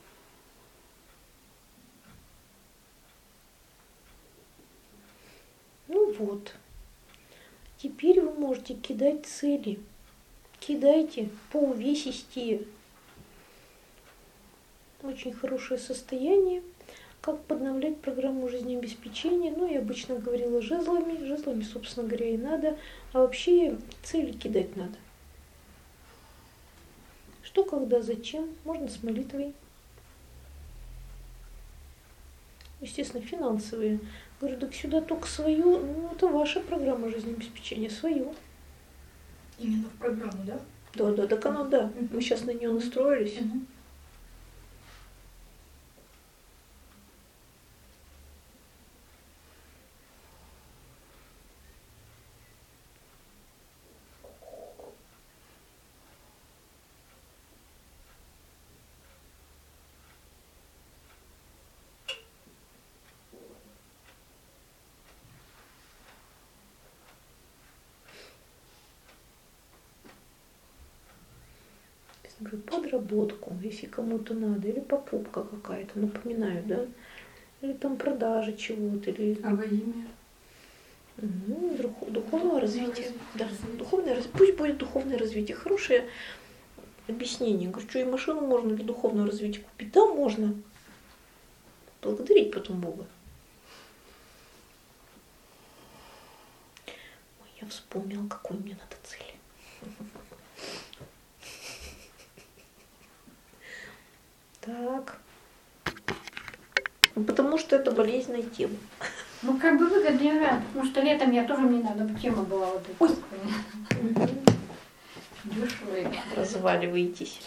Speaker 1: Ну вот. Теперь вы можете кидать цели. Кидайте по увесистее. Очень хорошее состояние. Как подновлять программу жизнеобеспечения? Ну, я обычно говорила жезлами. Жезлами, собственно говоря, и надо. А вообще цели кидать надо. Что, когда, зачем? Можно с молитвой. Естественно, финансовые. Говорю, так сюда только свою. Ну, это ваша программа жизнеобеспечения. Свою.
Speaker 3: Именно в программу, да?
Speaker 1: Да, так оно, да. Мы сейчас на нее настроились. Говорю, подработку, если кому-то надо, или покупка какая-то, напоминаю, да, или там продажа чего-то, или
Speaker 2: А во имя?
Speaker 1: духовного развития. Да, духовное развитие. Пусть будет духовное развитие. Хорошее объяснение. Говорю, что и машину можно для духовного развития купить? Да, можно. Благодарить потом Бога. Ой, я вспомнила, какой мне надо цель. Так. Потому что это болезненная тема.
Speaker 4: Ну, как бы выгодный вариант, потому что летом я тоже, мне надо, тема была вот эта. Дешевая.
Speaker 1: Разваливаетесь.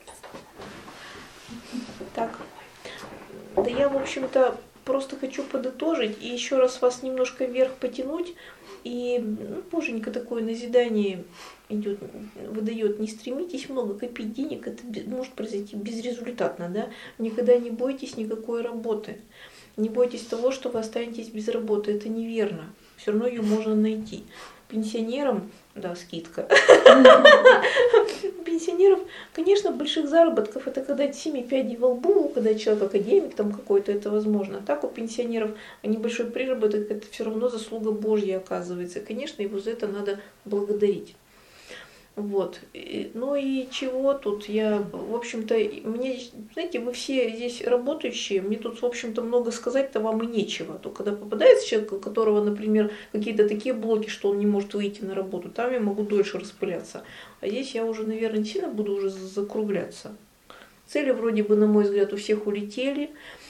Speaker 1: Так. Да я, в общем-то, просто хочу подытожить и еще раз вас немножко вверх потянуть. И боженька такое назидание идет, выдает, не стремитесь много копить денег, это может произойти безрезультатно, да? Никогда не бойтесь никакой работы. Не бойтесь того, что вы останетесь без работы. Это неверно. Все равно ее можно найти. Пенсионерам, да, скидка. Пенсионеров, конечно, больших заработков это когда 7 пядей во лбу, когда человек академик там какой-то, это возможно. А так у пенсионеров небольшой приработок, это все равно заслуга Божья оказывается. Конечно, его за это надо благодарить. Вот. Ну и чего тут я, в общем-то, мне, знаете, вы все здесь работающие, мне тут, в общем-то, много сказать-то вам и нечего. То когда попадается человек, у которого, например, какие-то такие блоки, что он не может выйти на работу, там я могу дольше распыляться. А здесь я уже, наверное, не сильно буду уже закругляться. Цели вроде бы, на мой взгляд, у всех улетели.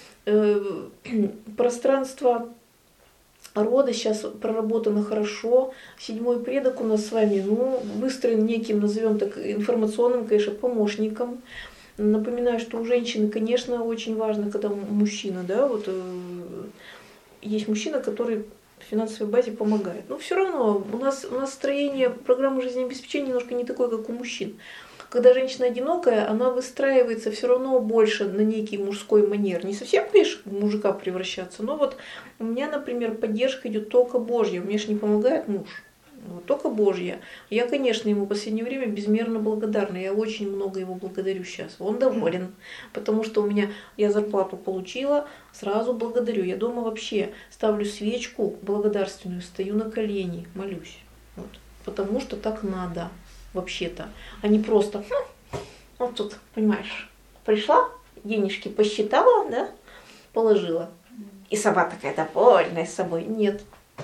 Speaker 1: Пространство рода сейчас проработано хорошо. 7-й предок у нас с вами, выстроен неким, назовем так, информационным, конечно, помощником. Напоминаю, что у женщины, конечно, очень важно, когда мужчина, да, вот есть мужчина, который в финансовой базе помогает. Но все равно у нас строение программы жизнеобеспечения немножко не такое, как у мужчин. Когда женщина одинокая, она выстраивается все равно больше на некий мужской манер. Не совсем, конечно, в мужика превращаться, но вот у меня, например, поддержка идет только Божья. Мне же не помогает муж, только Божья. Я, конечно, ему в последнее время безмерно благодарна. Я очень много его благодарю сейчас. Он доволен, потому что я зарплату получила, сразу благодарю. Я дома вообще ставлю свечку благодарственную, стою на колени, молюсь. Вот. Потому что так надо. Вообще-то, а не просто, вот тут, понимаешь, пришла, денежки посчитала, да, положила, и сама такая довольная собой. Нет,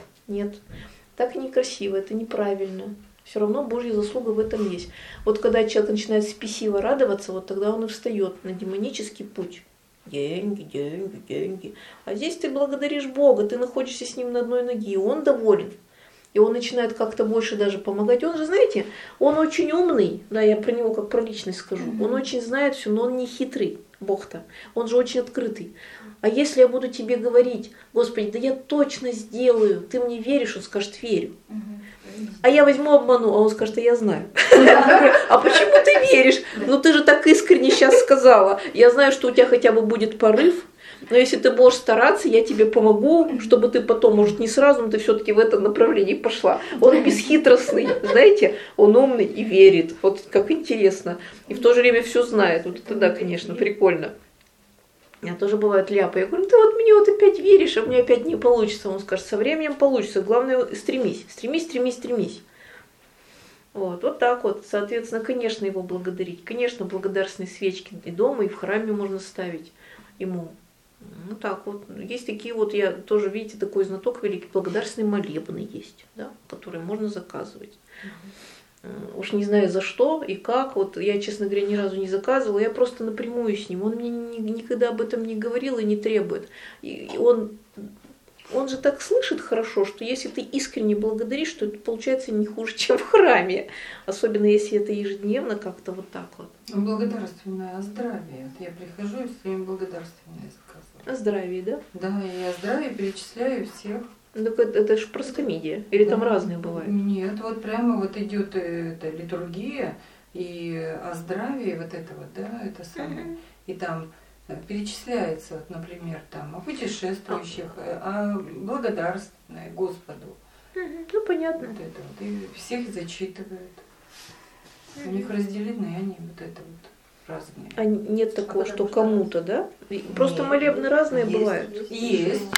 Speaker 1: так некрасиво, это неправильно. Все равно Божья заслуга в этом есть. Вот когда человек начинает спесиво радоваться, вот тогда он и встает на демонический путь. Деньги, деньги, деньги. А здесь ты благодаришь Бога, ты находишься с Ним на одной ноге, и Он доволен. И он начинает как-то больше даже помогать. Он же, знаете, он очень умный, да, я про него как про личность скажу. Он очень знает все, но он не хитрый, Бог-то. Он же очень открытый. А если я буду тебе говорить, Господи, да я точно сделаю, ты мне веришь, он скажет, верю. А я возьму обману, а он скажет, а я знаю. А почему ты веришь? Ну ты же так искренне сейчас сказала. Я знаю, что у тебя хотя бы будет порыв. Но если ты будешь стараться, я тебе помогу, чтобы ты потом, может, не сразу, но ты все-таки в этом направлении пошла. Он бесхитростный, знаете, он умный и верит. Вот как интересно. И в то же время все знает. Вот это да, конечно, прикольно. У меня тоже бывают ляпы. Я говорю, ты вот мне вот опять веришь, а мне опять не получится. Он скажет, со временем получится. Главное, стремись. Стремись. Вот так вот. Соответственно, конечно, его благодарить. Конечно, благодарственные свечки и дома, и в храме можно ставить ему. Ну так вот, есть такие вот, я тоже, видите, такой знаток великий, благодарственные молебны есть, да, которые можно заказывать. Уж не знаю за что и как, вот я, честно говоря, ни разу не заказывала, я просто напрямую с ним, он мне никогда об этом не говорил и не требует. И он же так слышит хорошо, что если ты искренне благодаришь, то это получается не хуже, чем в храме. Особенно если это ежедневно как-то вот так вот.
Speaker 2: Благодарственное о здравии. Я прихожу и все им благодарственное заказываю.
Speaker 1: О здравии, да?
Speaker 2: Да, и о здравии перечисляю всех.
Speaker 1: Так это же проскомидия. Или да. Там разные бывают?
Speaker 2: Нет, вот прямо вот идет эта литургия и о здравии вот это вот, да, это самое. И там перечисляется, вот, например, там о путешествующих, о благодарственное Господу.
Speaker 1: Ну, понятно.
Speaker 2: Вот это вот. И всех зачитывают. У них разделены они вот это вот разные.
Speaker 1: А нет такого, что кому-то, да? Просто
Speaker 5: Нет,
Speaker 1: молебны разные
Speaker 5: есть.
Speaker 1: бывают.
Speaker 2: Есть,